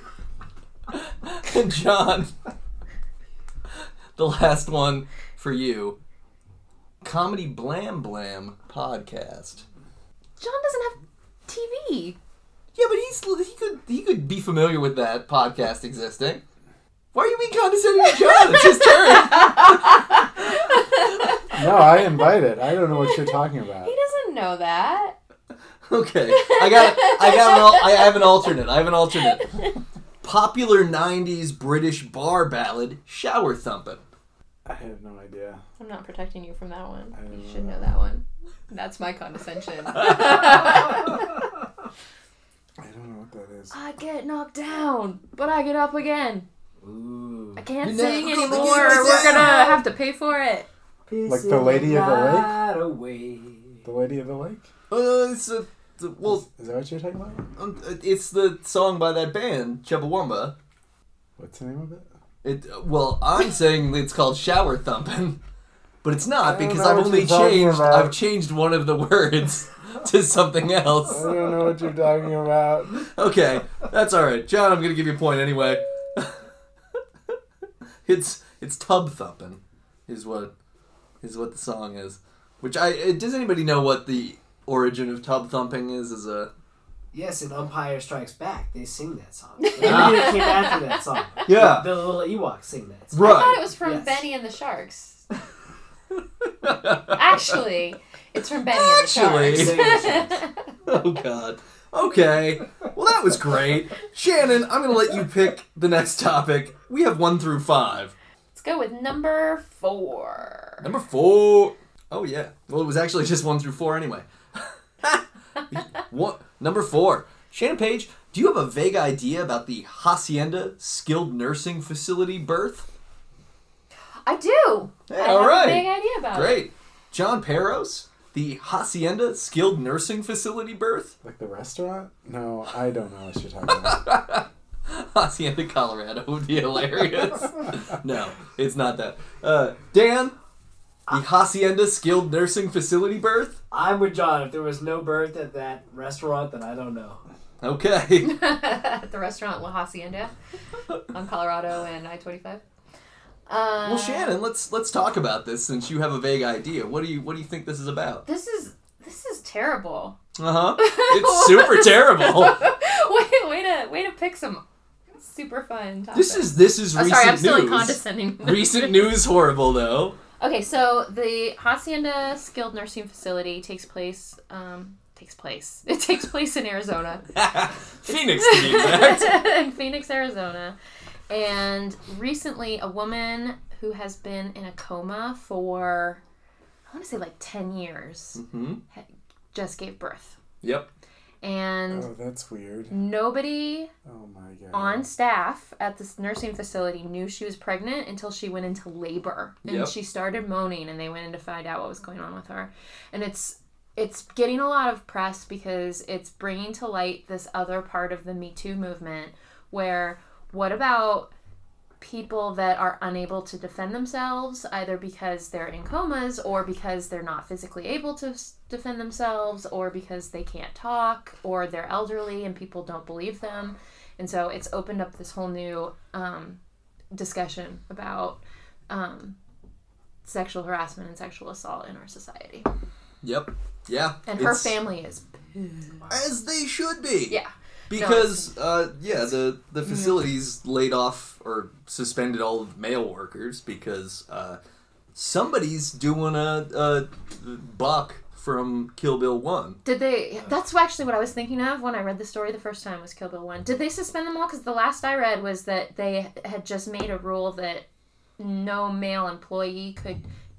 And John, the last one for you. Comedy Blam Blam podcast. John doesn't have T V. Yeah, but he's he could he could be familiar with that podcast existing. Why are you being condescending to John? It's his turn. No, I invited. I don't know what you're talking about. He doesn't know that. Okay, I got I got an al- I have an alternate. I have an alternate. Popular nineties British bar ballad, Shower Thumpin'. I have no idea. I'm not protecting you from that one. I don't You know should know that. that one. That's my condescension. I don't know what that is. I get knocked down, but I get up again. Ooh. I can't You're sing never gonna anymore. get We're down. gonna have to pay for it. Like the Lady of the Lake? Right away. The Lady of the Lake? Uh, it's a the- well, Is, is that what you're talking about? um, it's the song by that band, Chumbawamba. What's the name of it? It well, I'm saying it's called Shower Thumpin', but it's not I don't because know I've what only you're talking changed about. I've changed one of the words to something I else. don't know what you're talking about. Okay, that's all right, John. I'm gonna give you a point anyway. it's it's Tub Thumpin', is what is what the song is. Which I uh, does anybody know what the origin of tub thumping is? As a Yes, in Umpire Strikes Back, they sing that song. Everybody that came after that song. Yeah. The, the little Ewoks sing that song. Right. I thought it was from Yes. Benny and the Sharks. Actually, it's from Benny Actually. and the Sharks. Oh God. Okay. Well, that was great, Shannon. I'm gonna let you pick the next topic. We have one through five. Let's go with number four. Number four. Oh yeah. Well, it was actually just one through four anyway. What? Number four. Shannon Page, do you have a vague idea about the Hacienda Skilled Nursing Facility birth? I do. Hey, I all have right. a big idea about it. Great. John Peros, the Hacienda Skilled Nursing Facility birth? Like the restaurant? No, I don't know what you're talking about. Hacienda, Colorado would be hilarious. No, it's not that. Uh, Dan, the Hacienda Skilled Nursing Facility birth? I'm with John. If there was no birth at that restaurant, then I don't know. Okay. At the restaurant La Hacienda on Colorado and I twenty-five. Uh, Well, Shannon, let's let's talk about this since you have a vague idea. What do you what do you think this is about? This is this is terrible. Uh huh. It's super terrible. Wait, way to way to pick some super fun topics. This is this is Oh, recent sorry, I'm still news. condescending. Recent news, horrible though. Okay, so the Hacienda Skilled Nursing Facility takes place. Um, takes place. It takes place in Arizona. Phoenix, to be exact. In Phoenix, Arizona. And recently, a woman who has been in a coma for, I want to say like ten years, Mm-hmm. ha- just gave birth. Yep. And Oh, that's weird. nobody Oh my god. on staff at this nursing facility knew she was pregnant until she went into labor. And Yep. she started moaning, and they went in to find out what was going on with her. And it's it's getting a lot of press because it's bringing to light this other part of the Me Too movement where what about people that are unable to defend themselves either because they're in comas or because they're not physically able to s- defend themselves or because they can't talk or they're elderly and people don't believe them. And so it's opened up this whole new um, discussion about um, sexual harassment and sexual assault in our society. Yep. Yeah. And her It's- family is, as they should be. yeah. Because, uh, yeah, the, the facilities laid off or suspended all of male workers because uh, somebody's doing a, a buck from Kill Bill one. Did they? That's actually what I was thinking of when I read the story the first time was Kill Bill one. Did they suspend them all? Because the last I read was that they had just made a rule that no male employee could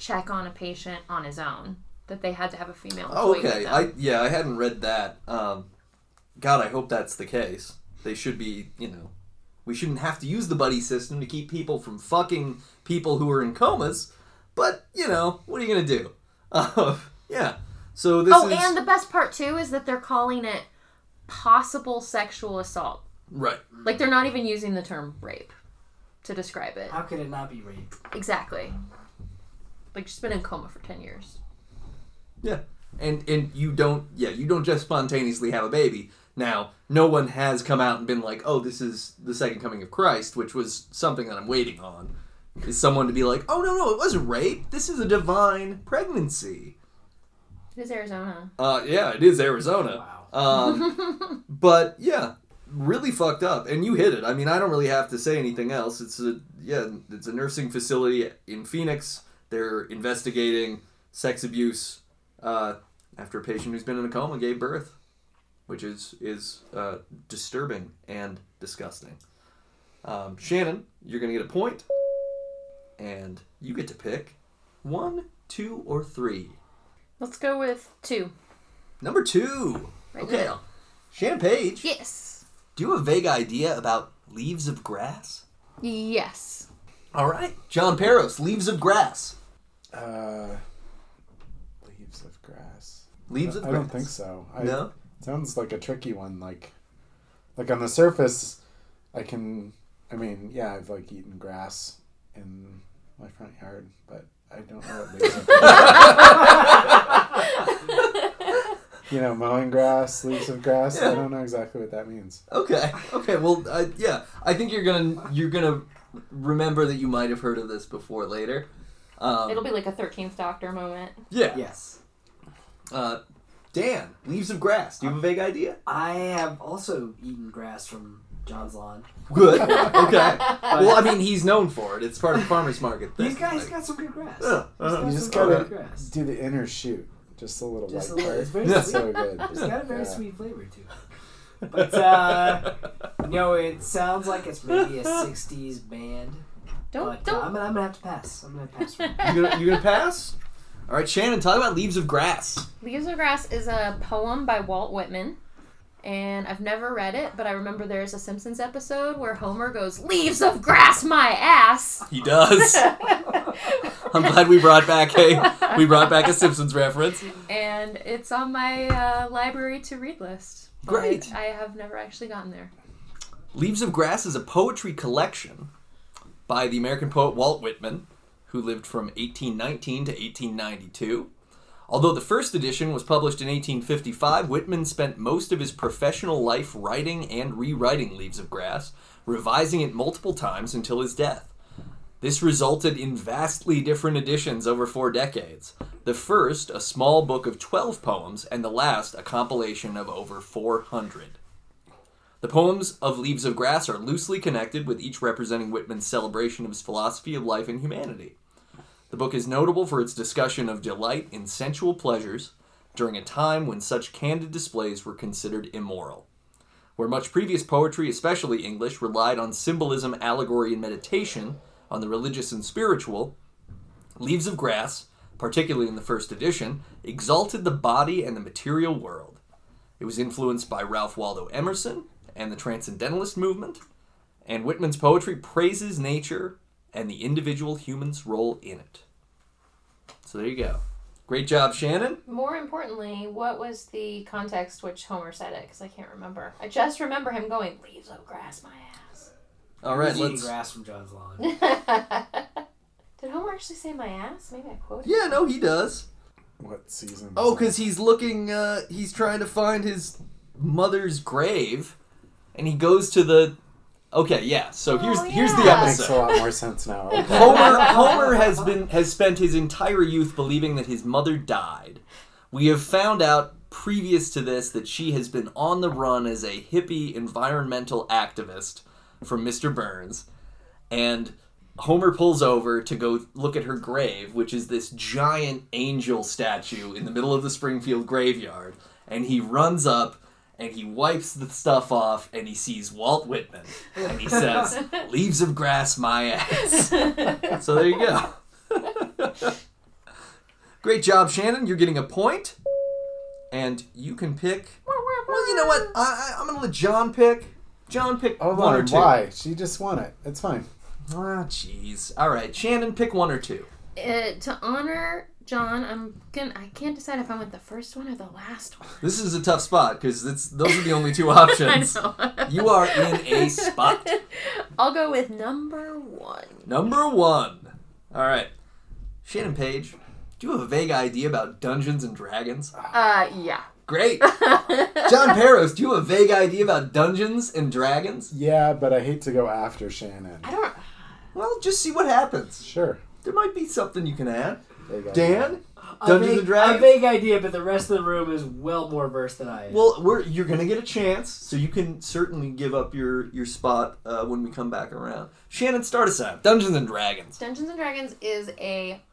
check on a patient on his own. That they had to have a female Oh, employee okay. with them. I yeah, I hadn't read that. Um, God, I hope that's the case. They should be, you know, we shouldn't have to use the buddy system to keep people from fucking people who are in comas. But you know, what are you gonna do? Uh, yeah. So this oh, is and the best part too is that they're calling it possible sexual assault. right. Like they're not even using the term rape to describe it. How could it not be rape? Exactly. Like she's been in coma for ten years. Yeah. And and you don't yeah, you don't just spontaneously have a baby. Now, no one has come out and been like, "Oh, this is the second coming of Christ," which was something that I'm waiting on. Is someone to be like, "Oh, no, no, it wasn't rape. This is a divine pregnancy." It is Arizona. Uh yeah, it is Arizona. Wow. Um but yeah, really fucked up. And you hit it. I mean, I don't really have to say anything else. It's a yeah, it's a nursing facility in Phoenix. They're investigating sex abuse uh, after a patient who's been in a coma gave birth, which is is uh, disturbing and disgusting. Um, Shannon, you're gonna get a point, and you get to pick one, two, or three. Let's go with two. Number two. Right Okay, now. Shannon Page. Yes. Do you have a vague idea about Leaves of Grass? Yes. All right, John Peros, Leaves of Grass. Uh, Leaves of Grass. Leaves of I Grass. don't think so. I, No. Sounds like a tricky one. Like, like on the surface, I can. I mean, yeah, I've like eaten grass in my front yard, but I don't know what leaves of grass. You know, mowing grass, leaves of grass. Yeah. I don't know exactly what that means. Okay. Okay. Well, uh, yeah. I think you're gonna you're gonna remember that you might have heard of this before later. Um, It'll be like a thirteenth Doctor moment. yeah. Yes. Uh, Dan, Leaves of Grass. Do you have a vague idea? I have also eaten grass from John's lawn. Good. Okay. Well, I mean, he's known for it. It's part of the farmer's market thing. He's got, he's Like- got some good grass. Yeah, He's uh-huh. got You some just good gotta grass. do the inner shoot, just a little Just a white little. part. It's very Yeah. sweet. So good. It's got a very Yeah. sweet flavor to it. But uh, you know, it sounds like it's maybe a sixties band. Don't But uh, don't. I'm, gonna, I'm gonna have to pass. I'm gonna pass. For it. You gonna you gonna pass? All right, Shannon. Talk about Leaves of Grass. Leaves of Grass is a poem by Walt Whitman, and I've never read it, but I remember there's a Simpsons episode where Homer goes, "Leaves of grass, my ass." He does. I'm glad we brought back a we brought back a Simpsons reference. And it's on my uh, library to read list. but Great. I have never actually gotten there. Leaves of Grass is a poetry collection by the American poet Walt Whitman, who lived from eighteen nineteen to eighteen ninety-two. Although the first edition was published in eighteen fifty-five, Whitman spent most of his professional life writing and rewriting Leaves of Grass, revising it multiple times until his death. This resulted in vastly different editions over four decades. The first, a small book of twelve poems, and the last, a compilation of over four hundred. The poems of Leaves of Grass are loosely connected, with each representing Whitman's celebration of his philosophy of life and humanity. The book is notable for its discussion of delight in sensual pleasures during a time when such candid displays were considered immoral. Where much previous poetry, especially English, relied on symbolism, allegory, and meditation, on the religious and spiritual, Leaves of Grass, particularly in the first edition, exalted the body and the material world. It was influenced by Ralph Waldo Emerson and the Transcendentalist movement, and Whitman's poetry praises nature and the individual human's role in it. So there you go. Great job, Shannon. More importantly, what was the context which Homer said it? Because I can't remember. I just remember him going, "Leaves of grass, my ass." All right, He's eating let's... grass from John's lawn. Did Homer actually say my ass? Maybe I quoted. Yeah, no, he does. What season? Oh, is because he's looking, uh, he's trying to find his mother's grave, and he goes to the... Okay, yeah, so here's Oh, here's the yeah. that? Makes a episode. lot more sense now. Okay. Homer Homer has been has spent his entire youth believing that his mother died. We have found out previous to this that she has been on the run as a hippie environmental activist from Mister Burns, and Homer pulls over to go look at her grave, which is this giant angel statue in the middle of the Springfield graveyard, and he runs up and he wipes the stuff off, and he sees Walt Whitman, and he says, "Leaves of grass, my ass." So there you go. Great job, Shannon. You're getting a point. And you can pick... Well, you know what? I, I, I'm going to let John pick. John, pick Hold one on, or two. why? She just won it. It's fine. Ah, jeez. All right, Shannon, pick one or two. Uh, to honor John, I'm gonna. I can't decide if I want the first one or the last one. This is a tough spot because it's those are the only two options. I know. You are in a spot. I'll go with number one. Number one. All right, Shannon Page. Do you have a vague idea about Dungeons and Dragons? Uh, yeah. Great. John Peros, do you have a vague idea about Dungeons and Dragons? Yeah, but I hate to go after Shannon. I don't. Well, just see what happens. Sure. There might be something you can add. There you go. Dan? A Dungeons vague, and Dragons? A vague idea, but the rest of the room is well more versed than I am. Well, we're you're gonna get a chance, so you can certainly give up your your spot uh, when we come back around. Shannon, start us out. Dungeons and Dragons. Dungeons and Dragons is a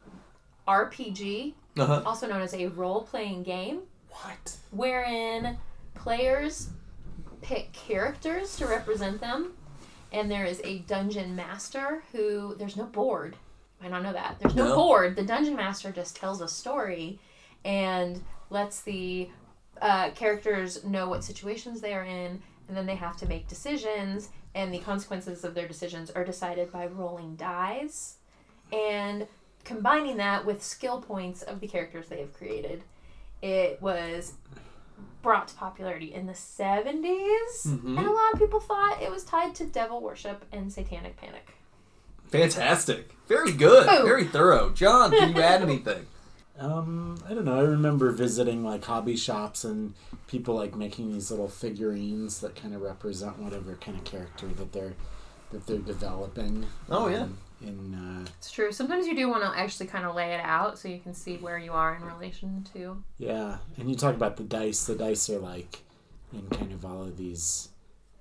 R P G, Uh-huh. also known as a role-playing game, What? wherein players pick characters to represent them, and there is a dungeon master who, there's no board. I don't know that. There's no, No. board. The dungeon master just tells a story and lets the uh, characters know what situations they are in, and then they have to make decisions, and the consequences of their decisions are decided by rolling dice and combining that with skill points of the characters they have created. It was brought to popularity in the seventies, Mhm. and a lot of people thought it was tied to devil worship and satanic panic. Fantastic. Very good. Boom. Very thorough. John, can you add anything? Um, I don't know. I remember visiting like hobby shops and people like making these little figurines that kind of represent whatever kind of character that they're that they're developing. Oh, yeah. um, In uh, It's true. Sometimes you do want to actually kind of lay it out so you can see where you are in relation to. yeah, and you talk about the dice. The dice are like in kind of all of these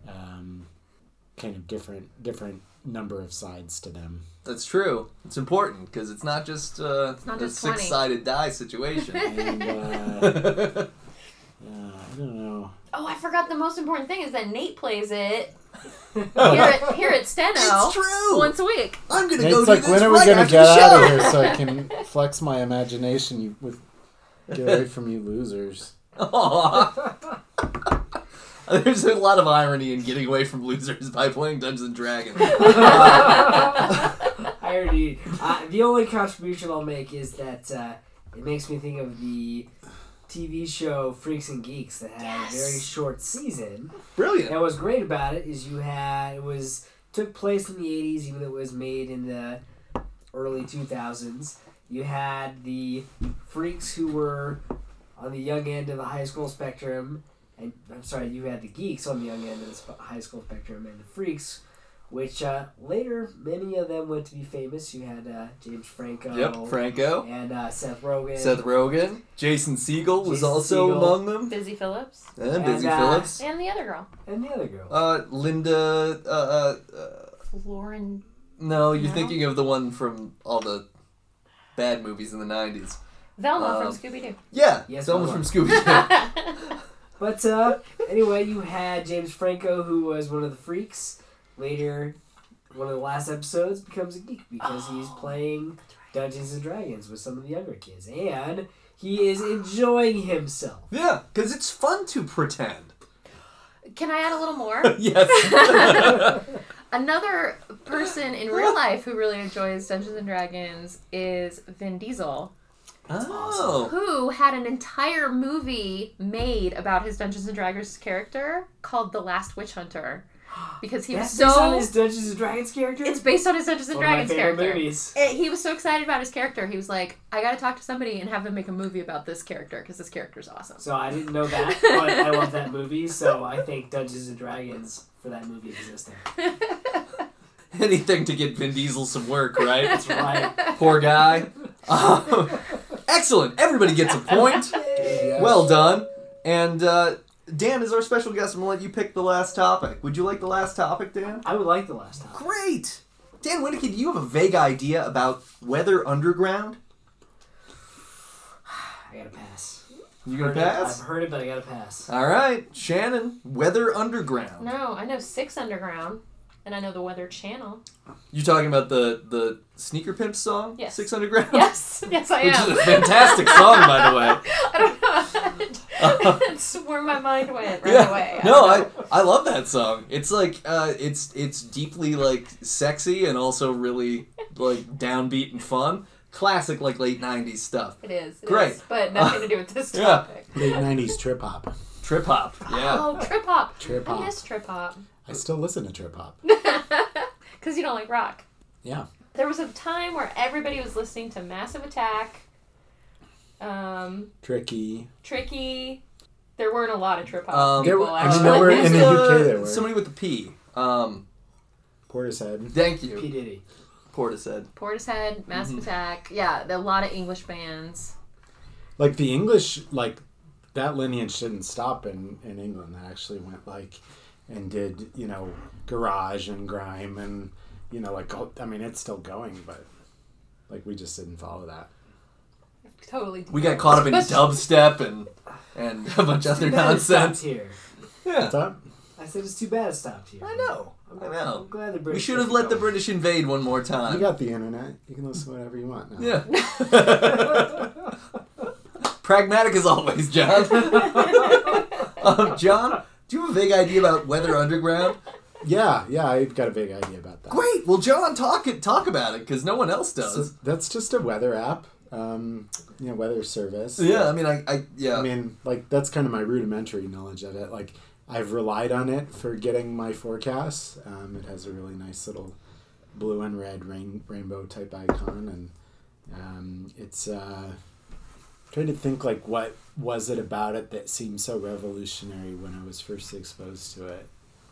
um, kind of different different number of sides to them. That's true. It's important because it's not just uh, It's not a just twenty. six-sided die situation. And uh, yeah, I don't know. Oh, I forgot the most important thing is that Nate plays it here at, here at Steno It's true. once a week. I'm gonna Nate's go do like, this when are we right gonna after get the out show?" of here so I can flex my imagination? You with get away from you losers. Aw. There's a lot of irony in getting away from losers by playing Dungeons and Dragons. I already. Uh, the only contribution I'll make is that uh, it makes me think of the T V show Freaks and Geeks that had Yes. a very short season. Brilliant. And what's great about it is you had it was took place in the eighties, even though it was made in the early two thousands. You had the freaks who were on the young end of the high school spectrum, and I'm sorry, you had the geeks on the young end of the sp- high school spectrum, and the freaks, which uh, later many of them went to be famous. You had uh, James Franco, Yep, Franco, and uh, Seth Rogen, Seth Rogen, Jason Segel was Jason also Segel. among them, Busy Phillips and Busy And, uh, Phillips, and the other girl, and the other girl. uh, Linda. Uh, uh, uh, Lauren. no, you're No? thinking of the one from all the bad movies in the nineties. Velma Um, from Scooby Doo. Yeah, Yes, someone Velma. from Scooby-Doo. But uh, anyway, you had James Franco, who was one of the freaks. Later, one of the last episodes becomes a geek because he's playing Dungeons and Dragons with some of the younger kids, and he is enjoying himself. Yeah, because it's fun to pretend. Can I add a little more? Yes. Another person in real life who really enjoys Dungeons and Dragons is Vin Diesel, Oh. who had an entire movie made about his Dungeons and Dragons character called The Last Witch Hunter, because he That's was based on so. his Dungeons and Dragons character. It's based on his Dungeons and one of my Dragons favorite character. movies. Eh, He was so excited about his character. He was like, "I got to talk to somebody and have them make a movie about this character because this character's awesome." So I didn't know that, but I love that movie. So I thank Dungeons and Dragons for that movie existing. Anything to get Vin Diesel some work, right? That's right. Poor guy. Um, excellent. Everybody gets a point. Yes. Well done. And uh, Dan is our special guest. I'm going to let you pick the last topic. Would you like the last topic, Dan? I would like the last time. Great. Dan Winnicke, do you have a vague idea about Weather Underground? I gotta pass. You going Heard to it- pass? I've heard it, but I gotta pass. All right. Shannon, Weather Underground. No, I know Six Underground. And I know the Weather Channel. You talking about the the Sneaker Pimp song? Yes. six Underground? Yes, yes I Which am. is a fantastic song, by the way. I don't know. It's where my mind went right Yeah. away. I No, don't I, know. I love that song. It's like uh, it's it's deeply like sexy and also really like downbeat and fun. Classic like late nineties stuff. It is. It Great. is, but nothing to do with this Yeah. topic. Late nineties trip hop. Trip hop. Yeah. Oh, trip hop. Trip I hop. miss trip hop. I still listen to trip hop. Because you don't like rock. Yeah. There was a time where everybody was listening to Massive Attack, um, Tricky. Tricky. There weren't a lot of trip hop Um, There people, were- I mean, actually. there were- Who's in the U K there were. Somebody with the P. Um, Portishead. thank P. you. Diddy. Portishead. Portishead, Massive Mhm. Attack. Yeah, there are a lot of English bands. Like the English, like that lineage didn't stop in, in England. They actually went like and did, you know, garage and grime and, you know, like, I mean, it's still going, but like we just didn't follow that. Totally. We got caught up in dubstep and and a bunch of other Too bad it stopped nonsense. here. Yeah. What's that? I said it's too bad it stopped here. I know. I'm, I know. I'm glad the British. We should have kept let the going. British invade one more You time. got the internet. You can listen to whatever you want now. Yeah. Pragmatic as always, John. um, John, do you have a vague idea about Weather Underground? Yeah, yeah, I've got a big idea about that. Great. Well, John, talk it. Talk about it, because no one else does. So that's just a weather app, um, you know, weather service. yeah, I mean, I, I yeah. I mean, like, that's kind of my rudimentary knowledge of it. Like, I've relied on it for getting my forecasts. Um, it has a really nice little blue and red rain, rainbow type icon, and um, it's uh, trying to think, like, what was it about it that seemed so revolutionary when I was first exposed to it.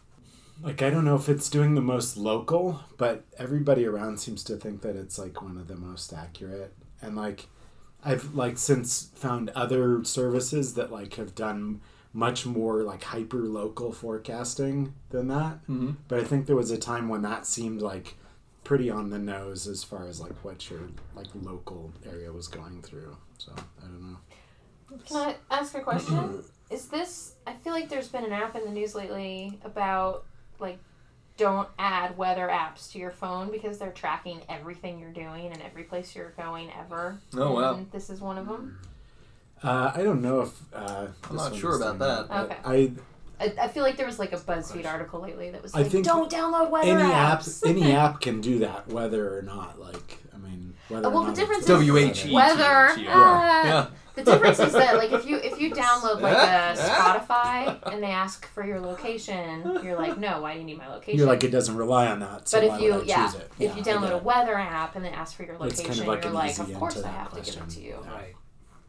Like, I don't know if it's doing the most local, but everybody around seems to think that it's, like, one of the most accurate. And, like, I've, like, since found other services that, like, have done much more, like, hyper-local forecasting than that. Mm-hmm. But I think there was a time when that seemed, like, pretty on the nose as far as, like, what your, like, local area was going through. So, I don't know. Can I ask a question? Is this... I feel like there's been an app in the news lately about, like, don't add weather apps to your phone because they're tracking everything you're doing and every place you're going ever. Oh, wow. And this is one of them? Uh, I don't know if... Uh, I'm this not one sure is about doing that. but Okay. I... I, I feel like there was, like, a BuzzFeed article lately that was I like, think don't download weather any apps. app any app can do that, whether or not. Like, I mean, whether Oh, well, or the not difference it's is W H E. weather. Yeah. ah. Yeah. The difference is that, like, if you if you download like a Yeah. Spotify and they ask for your location, you're like, no, why do you need my location? You're like, it doesn't rely on that. So but why if you would I yeah, choose it? if Yeah, you I get download a it. weather app and they ask for your It's location, kind of like you're an like, easy of course into I that have to give it question. to you. Yeah. Right.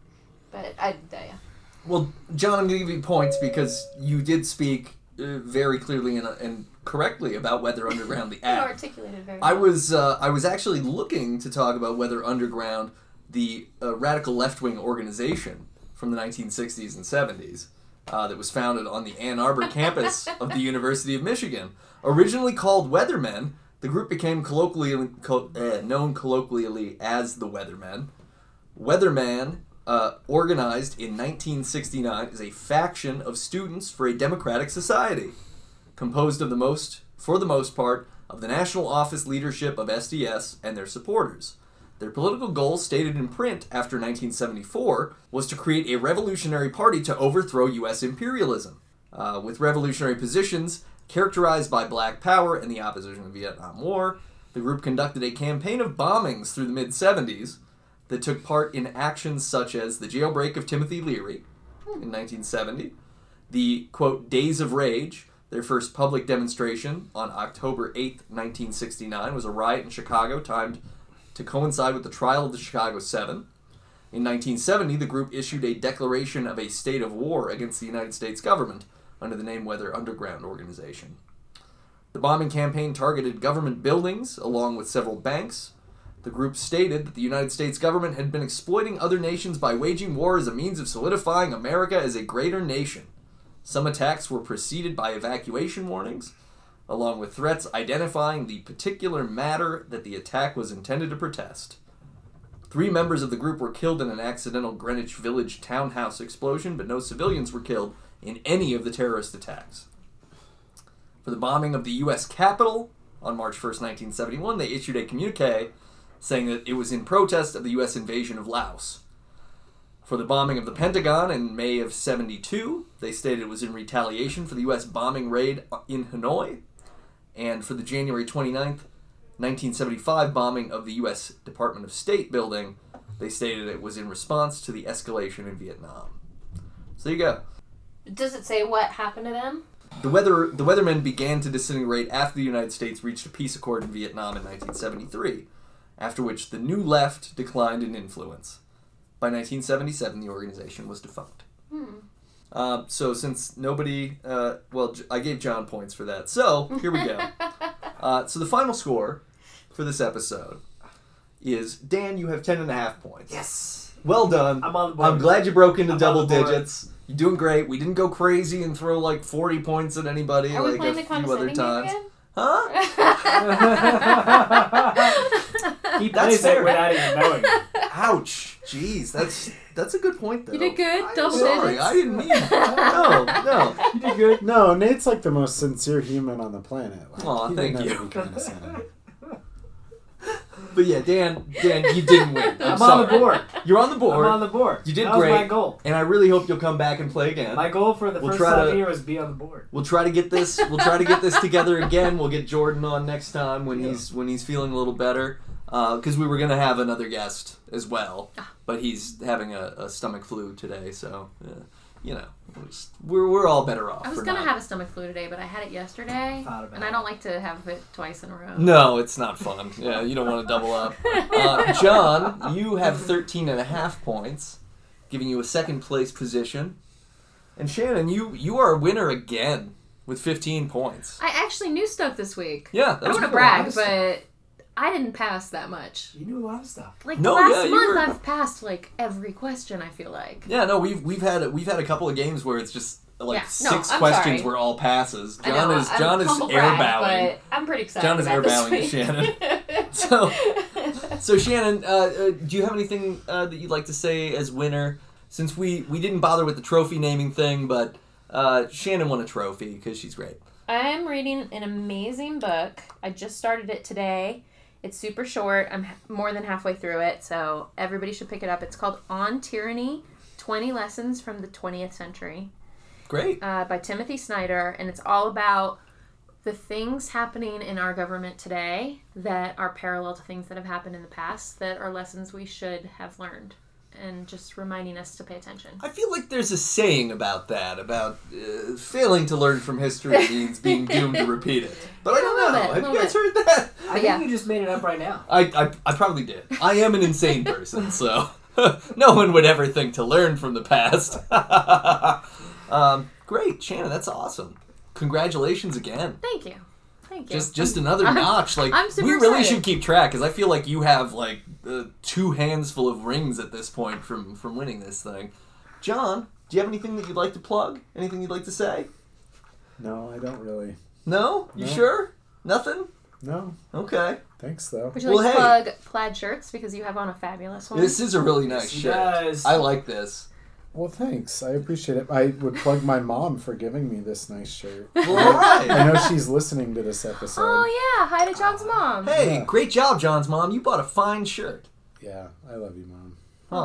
But I, yeah. Well, John, I'm going to give you points because you did speak uh, very clearly and, uh, and correctly about Weather Underground, the You app. articulated very I well. was uh, I was actually looking to talk about Weather Underground, the uh, radical left-wing organization from the nineteen sixties and seventies uh, that was founded on the Ann Arbor campus of the University of Michigan. Originally called Weathermen, the group became colloquially co- uh, known colloquially as the Weathermen. Weatherman, uh, organized in nineteen sixty-nine, is a faction of students for a democratic society, composed of the most, for the most part, of the national office leadership of S D S and their supporters. Their political goal, stated in print after nineteen seventy-four, was to create a revolutionary party to overthrow U S imperialism. Uh, with revolutionary positions characterized by black power and the opposition to the Vietnam War, the group conducted a campaign of bombings through the mid-seventies that took part in actions such as the jailbreak of Timothy Leary in nineteen seventy, the, quote, Days of Rage. Their first public demonstration on October eighth, nineteen sixty-nine, was a riot in Chicago timed to coincide with the trial of the Chicago Seven. In nineteen seventy, the group issued a declaration of a state of war against the United States government under the name Weather Underground Organization. The bombing campaign targeted government buildings along with several banks. The group stated that the United States government had been exploiting other nations by waging war as a means of solidifying America as a greater nation. Some attacks were preceded by evacuation warnings, along with threats identifying the particular matter that the attack was intended to protest. Three members of the group were killed in an accidental Greenwich Village townhouse explosion, but no civilians were killed in any of the terrorist attacks. For the bombing of the U S Capitol on March first, nineteen seventy-one, they issued a communique saying that it was in protest of the U S invasion of Laos. For the bombing of the Pentagon in May of seventy-two, they stated it was in retaliation for the U S bombing raid in Hanoi. And for the January twenty-ninth, nineteen seventy-five bombing of the U S Department of State building, they stated it was in response to the escalation in Vietnam. So there you go. Does it say what happened to them? The weather the weathermen began to disintegrate after the United States reached a peace accord in Vietnam in nineteen seventy-three, after which the New Left declined in influence. By nineteen seventy-seven, the organization was defunct. Hmm. Uh, so since nobody, uh, well, J- I gave John points for that. So here we go. uh, so the final score for this episode is, Dan, you have ten and a half points. Yes. Well done. I'm on the board. I'm glad you broke into I'm double on the board. digits. You're doing great. We didn't go crazy and throw like forty points at anybody Are we like playing a the few other condescending times. game Huh? He That's plays fair. it without even knowing. Ouch. Jeez, that's that's a good point though. You did good. I'm Double sorry, digits. I didn't mean. No, no. You did good. No, Nate's like the most sincere human on the planet. Like, Aw, he would thank never you. be condescending. But yeah, Dan, Dan, you didn't win. I'm, I'm sorry. on the board. You're on the board, I'm on the board. You did that was great. my goal. and I really hope you'll come back and play again. My goal for the We'll first try time to- here was be on the board. We'll try to get this. We'll try to get this together again. We'll get Jordan on next time when Yeah. he's when he's feeling a little better. Because we were gonna have another guest as well, but he's having a, a stomach flu today. So, uh, you know, we're, just, we're we're all better off. I was for gonna not- have a stomach flu today, but I had it yesterday, Thought about and I it. don't like to have it twice in a row. No, it's not fun. Yeah, you don't want to double up. Uh, John, you have thirteen and a half points, giving you a second place position. And Shannon, you you are a winner again with fifteen points. I actually knew stuff this week. Yeah, that I was don't want good. to a lot brag, of stuff. but I didn't pass that much. You knew a lot of stuff. Like No, the last yeah, you month, were- I've passed like every question. I feel like. Yeah, no, we've we've had we've had a couple of games where it's just like Yeah, no, six I'm questions sorry. were all passes. I John know, is I'm John is humble air brag, bowing. but I'm pretty excited. John is about air this bowing to week. Shannon. So, so Shannon, uh, uh, do you have anything uh, that you'd like to say as winner? Since we we didn't bother with the trophy naming thing, but uh, Shannon won a trophy because she's great. I'm reading an amazing book. I just started it today. It's super short. I'm h- more than halfway through it, so everybody should pick it up. It's called On Tyranny, twenty Lessons from the twentieth Century, Great. uh, by Timothy Snyder, and it's all about the things happening in our government today that are parallel to things that have happened in the past that are lessons we should have learned, and just reminding us to pay attention. I feel like there's a saying about that, about uh, failing to learn from history means being doomed to repeat it. But I Yeah, don't a little know. bit, a Have you little guys heard that? I think yeah. you just made it up right now. I, I, I probably did. I am an insane person, so no one would ever think to learn from the past. um, great, Shannon, that's awesome. Congratulations again. Thank you. Thank you. Just just another I'm- notch. Like I'm super we really excited. should keep track because I feel like you have like uh, two hands full of rings at this point from from winning this thing. John, do you have anything that you'd like to plug? Anything you'd like to say? No, I don't really. No? You No. sure? Nothing? No, Okay. thanks though. Would you Well, like to hey. plug plaid shirts because you have on a fabulous one? This is a really nice Yes, he shirt. does. I like this. Well, thanks. I appreciate it. I would plug my mom for giving me this nice shirt. Well, all right. I know she's listening to this episode. Oh yeah, hi to John's mom. Hey, Yeah. great job, John's mom. You bought a fine shirt. Yeah, I love you, mom.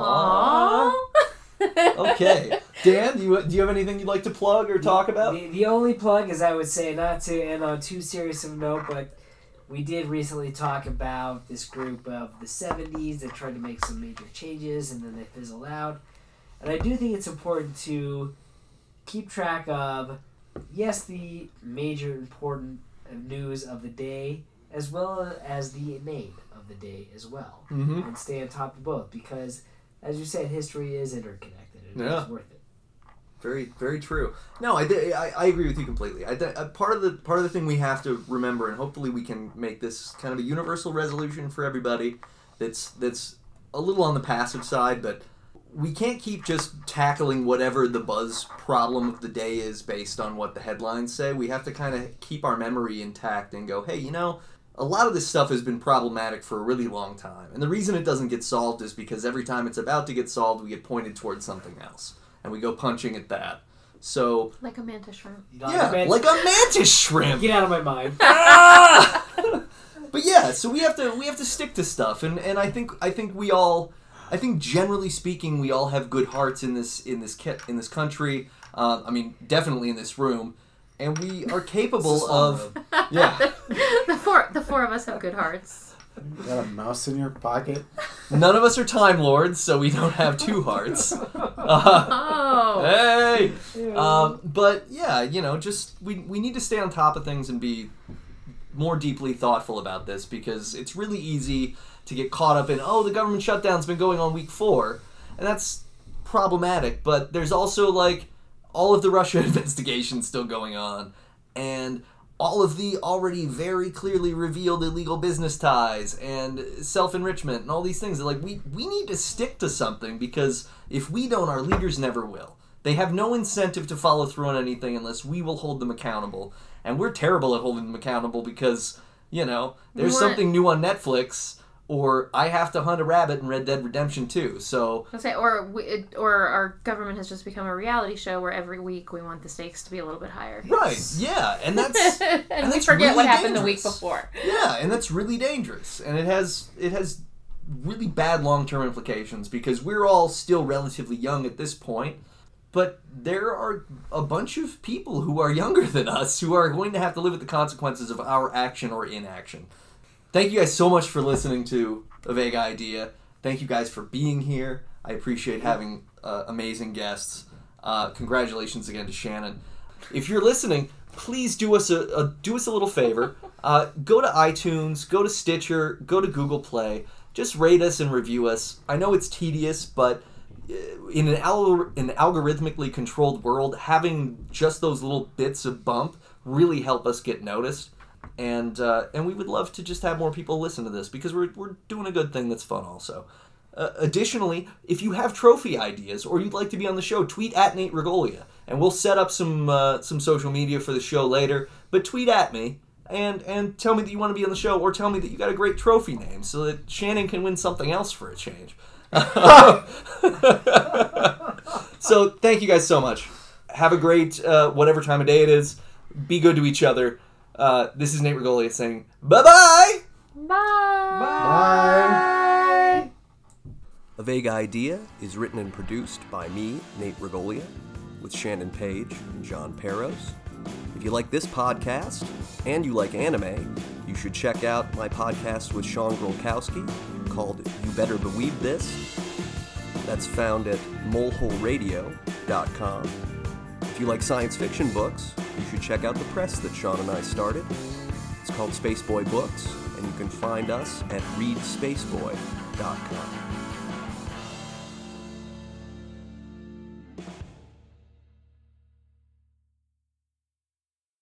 Aww. Okay. Dan, do you, do you have anything you'd like to plug or talk about? The, the only plug is I would say, not to end on too serious of a note, but we did recently talk about this group of the seventies that tried to make some major changes and then they fizzled out. And I do think it's important to keep track of, yes, the major important news of the day, as well as the name of the day as well. Mm-hmm. And stay on top of both because, as you said, history is interconnected and Yeah. it's worth it. Very, very true. No, I, I, I agree with you completely. I, th- uh, part of the part of the thing we have to remember, and hopefully we can make this kind of a universal resolution for everybody. That's that's a little on the passive side, but we can't keep just tackling whatever the buzz problem of the day is based on what the headlines say. We have to kind of keep our memory intact and go, hey, you know, a lot of this stuff has been problematic for a really long time. And the reason it doesn't get solved is because every time it's about to get solved, we get pointed towards something else. And we go punching at that. So Like a mantis shrimp. yeah, like a mantis shrimp. Get out of my mind. Ah! But yeah, so we have to we have to stick to stuff, and, and I think I think we all, I think generally speaking, we all have good hearts in this in this ki- in this country. Uh, I mean, definitely in this room, and we are capable of yeah. the four the four of us have good hearts. You got a mouse in your pocket? None of us are Time Lords, so we don't have two hearts. Uh, Oh. hey, um, but yeah, you know, just we we need to stay on top of things and be more deeply thoughtful about this, because it's really easy to get caught up in, oh, the government shutdown's been going on week four, and that's problematic. But there's also like all of the Russia investigations still going on, and all of the already very clearly revealed illegal business ties and self-enrichment and all these things. Like we we need to stick to something, because if we don't, our leaders never will. They have no incentive to follow through on anything unless we will hold them accountable. And we're terrible at holding them accountable because, you know, there's What? something new on Netflix, or I have to hunt a rabbit in Red Dead Redemption two. So I'll say, or we, it- or our government has just become a reality show where every week we want the stakes to be a little bit higher. right, yeah, and that's and, and we that's forget really what happened the week dangerous. before. Yeah, and that's really dangerous, and it has it has really bad long-term implications, because we're all still relatively young at this point, but there are a bunch of people who are younger than us who are going to have to live with the consequences of our action or inaction. Thank you guys so much for listening to A Vague Idea. Thank you guys for being here. I appreciate having uh, amazing guests. Uh, congratulations again to Shannon. If you're listening, please do us a, a do us a little favor. Uh, go to iTunes, go to Stitcher, go to Google Play. Just rate us and review us. I know it's tedious, but in an, al- an algorithmically controlled world, having just those little bits of bump really help us get noticed. And uh, and we would love to just have more people listen to this, because we're we're doing a good thing that's fun also. Uh, additionally, if you have trophy ideas or you'd like to be on the show, tweet at Nate Regolia, and we'll set up some uh, some social media for the show later. But tweet at me and and tell me that you want to be on the show, or tell me that you got a great trophy name so that Shannon can win something else for a change. So thank you guys so much. Have a great uh, whatever time of day it is. Be good to each other. Uh, this is Nate Regolia saying bye-bye! Bye. Bye. A Vague Idea is written and produced by me, Nate Regolia, with Shannon Page and John Peros. If you like this podcast, and you like anime, you should check out my podcast with Sean Grolkowski called You Better Believe This. That's found at molehole radio dot com. If you like science fiction books, you should check out the press that Sean and I started. It's called Spaceboy Books, and you can find us at read spaceboy dot com.